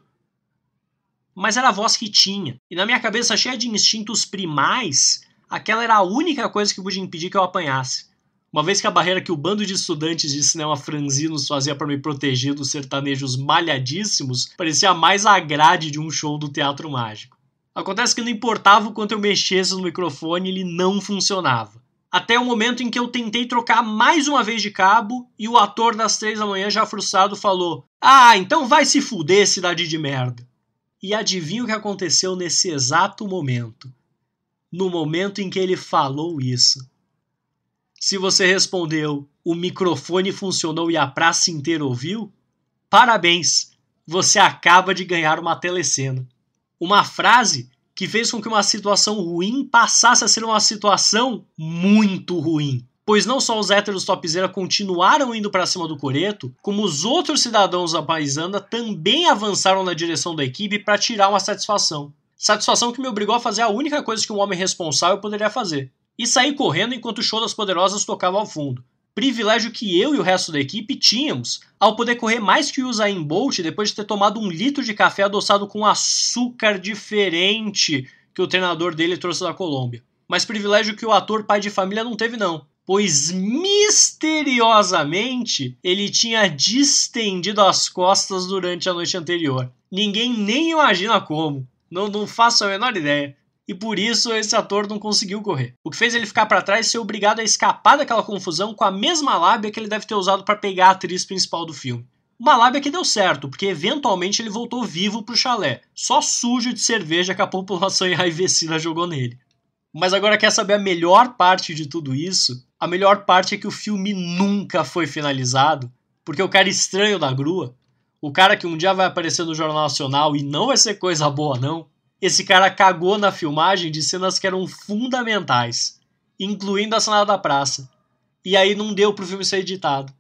Mas era a voz que tinha, e na minha cabeça cheia de instintos primais, aquela era a única coisa que podia impedir que eu apanhasse. Uma vez que a barreira que o bando de estudantes de cinema franzinos fazia para me proteger dos sertanejos malhadíssimos parecia mais a grade de um show do Teatro Mágico. Acontece que não importava o quanto eu mexesse no microfone, ele não funcionava. Até o momento em que eu tentei trocar mais uma vez de cabo e o ator das três da manhã, já frustrado, falou: "Ah, então vai se fuder, cidade de merda." E adivinha o que aconteceu nesse exato momento? No momento em que ele falou isso. Se você respondeu "o microfone funcionou e a praça inteira ouviu", parabéns, você acaba de ganhar uma telecena. Uma frase que fez com que uma situação ruim passasse a ser uma situação muito ruim. Pois não só os héteros topzera continuaram indo para cima do coreto, como os outros cidadãos da paisana também avançaram na direção da equipe para tirar uma satisfação. Satisfação que me obrigou a fazer a única coisa que um homem responsável poderia fazer: e sair correndo enquanto o Show das Poderosas tocava ao fundo. Privilégio que eu e o resto da equipe tínhamos ao poder correr mais que o Usain Bolt depois de ter tomado um litro de café adoçado com açúcar diferente que o treinador dele trouxe da Colômbia. Mas privilégio que o ator pai de família não teve não, pois misteriosamente ele tinha distendido as costas durante a noite anterior. Ninguém nem imagina como, não, não faço a menor ideia. E por isso esse ator não conseguiu correr. O que fez ele ficar para trás e ser obrigado a escapar daquela confusão com a mesma lábia que ele deve ter usado para pegar a atriz principal do filme. Uma lábia que deu certo, porque eventualmente ele voltou vivo pro chalé, só sujo de cerveja que a população enraivecida jogou nele. Mas agora quer saber a melhor parte de tudo isso? A melhor parte é que o filme nunca foi finalizado, porque o cara estranho da grua, o cara que um dia vai aparecer no Jornal Nacional e não vai ser coisa boa não, esse cara cagou na filmagem de cenas que eram fundamentais, incluindo a cena da praça. E aí não deu pro filme ser editado.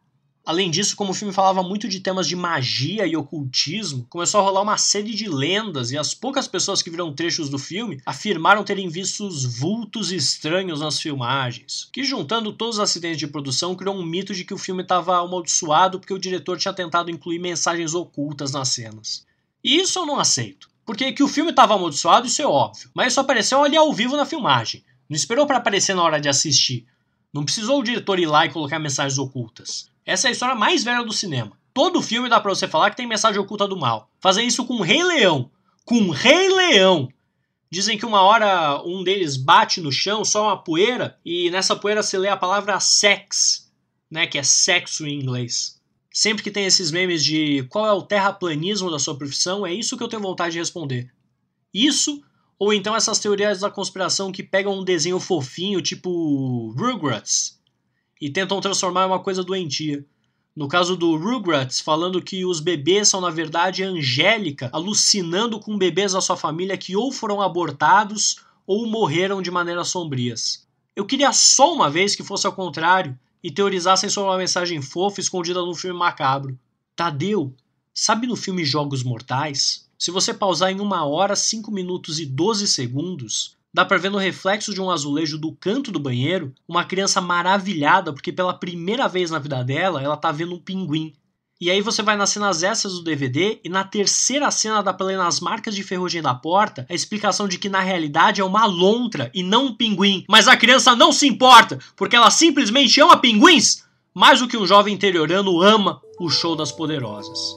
Além disso, como o filme falava muito de temas de magia e ocultismo, começou a rolar uma série de lendas e as poucas pessoas que viram trechos do filme afirmaram terem visto vultos estranhos nas filmagens, que juntando todos os acidentes de produção criou um mito de que o filme estava amaldiçoado porque o diretor tinha tentado incluir mensagens ocultas nas cenas. E isso eu não aceito, porque que o filme estava amaldiçoado isso é óbvio, mas isso apareceu ali ao vivo na filmagem, não esperou para aparecer na hora de assistir, não precisou o diretor ir lá e colocar mensagens ocultas. Essa é a história mais velha do cinema. Todo filme dá pra você falar que tem mensagem oculta do mal. Fazer isso com o Rei Leão. Com o Rei Leão. Dizem que uma hora um deles bate no chão, só uma poeira, e nessa poeira se lê a palavra sex, né, que é sexo em inglês. Sempre que tem esses memes de qual é o terraplanismo da sua profissão, é isso que eu tenho vontade de responder. Isso, ou então essas teorias da conspiração que pegam um desenho fofinho, tipo Rugrats, e tentam transformar em uma coisa doentia. No caso do Rugrats, falando que os bebês são na verdade Angélica, alucinando com bebês da sua família que ou foram abortados ou morreram de maneiras sombrias. Eu queria só uma vez que fosse ao contrário e teorizassem sobre uma mensagem fofa escondida num filme macabro. Tadeu, sabe no filme Jogos Mortais? Se você pausar em uma hora, cinco minutos e doze segundos... dá pra ver no reflexo de um azulejo do canto do banheiro uma criança maravilhada porque pela primeira vez na vida dela ela tá vendo um pinguim. E aí você vai nas cenas extras do D V D e na terceira cena dá pra ler nas marcas de ferrugem da porta a explicação de que na realidade é uma lontra e não um pinguim. Mas a criança não se importa porque ela simplesmente ama pinguins mais do que um jovem interiorano ama o Show das Poderosas.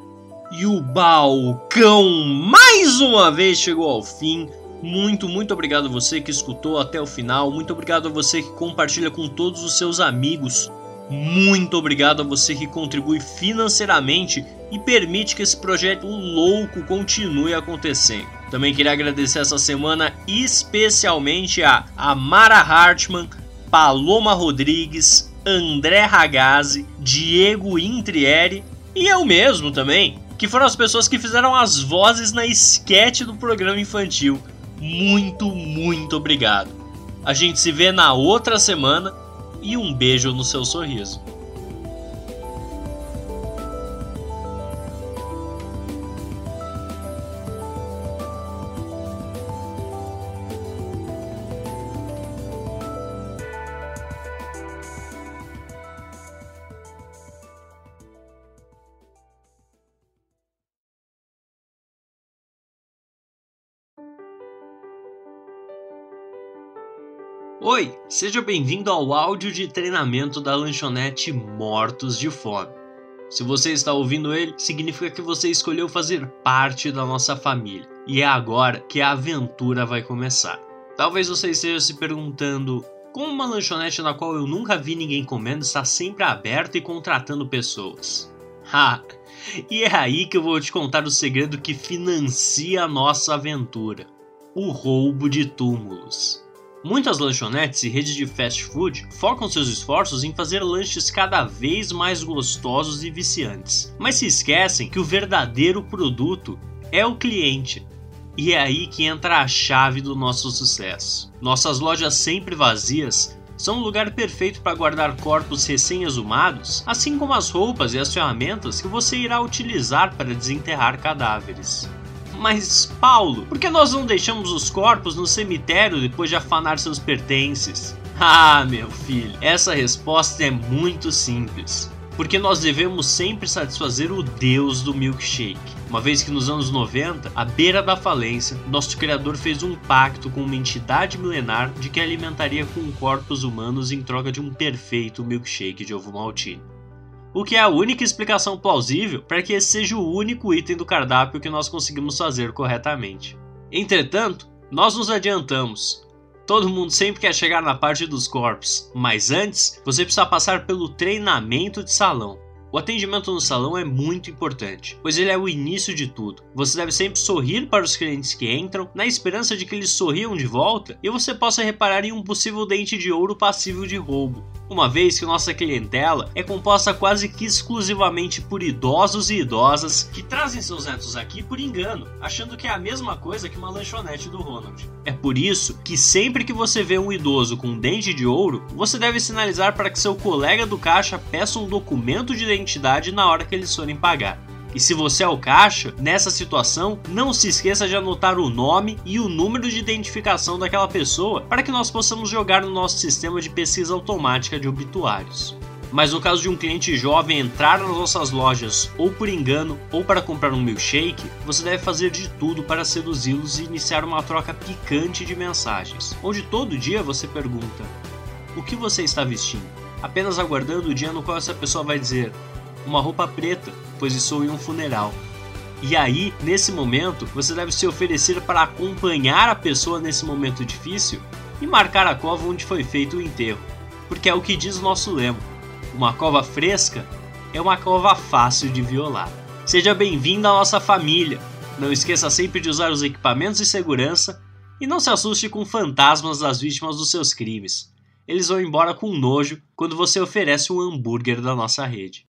E o balcão mais uma vez chegou ao fim. Muito, muito obrigado a você que escutou até o final. Muito obrigado a você que compartilha com todos os seus amigos. Muito obrigado a você que contribui financeiramente e permite que esse projeto louco continue acontecendo. Também queria agradecer essa semana especialmente a Amara Hartmann, Paloma Rodrigues, André Ragazzi, Diego Intrieri e eu mesmo também, que foram as pessoas que fizeram as vozes na esquete do programa infantil. Muito, muito obrigado. A gente se vê na outra semana e um beijo no seu sorriso. Oi, seja bem-vindo ao áudio de treinamento da lanchonete Mortos de Fome. Se você está ouvindo ele, significa que você escolheu fazer parte da nossa família. E é agora que a aventura vai começar. Talvez você esteja se perguntando como uma lanchonete na qual eu nunca vi ninguém comendo está sempre aberta e contratando pessoas. Ha! E é aí que eu vou te contar o segredo que financia a nossa aventura. O roubo de túmulos. Muitas lanchonetes e redes de fast food focam seus esforços em fazer lanches cada vez mais gostosos e viciantes, mas se esquecem que o verdadeiro produto é o cliente. E é aí que entra a chave do nosso sucesso. Nossas lojas sempre vazias são um lugar perfeito para guardar corpos recém-exumados, assim como as roupas e as ferramentas que você irá utilizar para desenterrar cadáveres. Mas, Paulo, por que nós não deixamos os corpos no cemitério depois de afanar seus pertences? Ah, meu filho, essa resposta é muito simples. Porque nós devemos sempre satisfazer o Deus do milkshake. Uma vez que nos anos noventa, à beira da falência, nosso criador fez um pacto com uma entidade milenar de que alimentaria com corpos humanos em troca de um perfeito milkshake de ovo maltine. O que é a única explicação plausível para que esse seja o único item do cardápio que nós conseguimos fazer corretamente. Entretanto, nós nos adiantamos. Todo mundo sempre quer chegar na parte dos corpos, mas antes você precisa passar pelo treinamento de salão. O atendimento no salão é muito importante, pois ele é o início de tudo. Você deve sempre sorrir para os clientes que entram, na esperança de que eles sorriam de volta e você possa reparar em um possível dente de ouro passível de roubo. uma vez que nossa clientela é composta quase que exclusivamente por idosos e idosas que trazem seus netos aqui por engano, achando que é a mesma coisa que uma lanchonete do Ronald. É por isso que sempre que você vê um idoso com um dente de ouro, você deve sinalizar para que seu colega do caixa peça um documento de identidade na hora que eles forem pagar. E se você é o caixa, nessa situação, não se esqueça de anotar o nome e o número de identificação daquela pessoa para que nós possamos jogar no nosso sistema de pesquisa automática de obituários. Mas no caso de um cliente jovem entrar nas nossas lojas ou por engano ou para comprar um milkshake, você deve fazer de tudo para seduzi-los e iniciar uma troca picante de mensagens, onde todo dia você pergunta: o que você está vestindo? Apenas aguardando o dia no qual essa pessoa vai dizer: uma roupa preta, pois estou em um funeral. E aí, nesse momento, você deve se oferecer para acompanhar a pessoa nesse momento difícil e marcar a cova onde foi feito o enterro, porque é o que diz o nosso lema: uma cova fresca é uma cova fácil de violar. Seja bem-vindo à nossa família. Não esqueça sempre de usar os equipamentos de segurança e não se assuste com fantasmas das vítimas dos seus crimes. Eles vão embora com nojo quando você oferece um hambúrguer da nossa rede.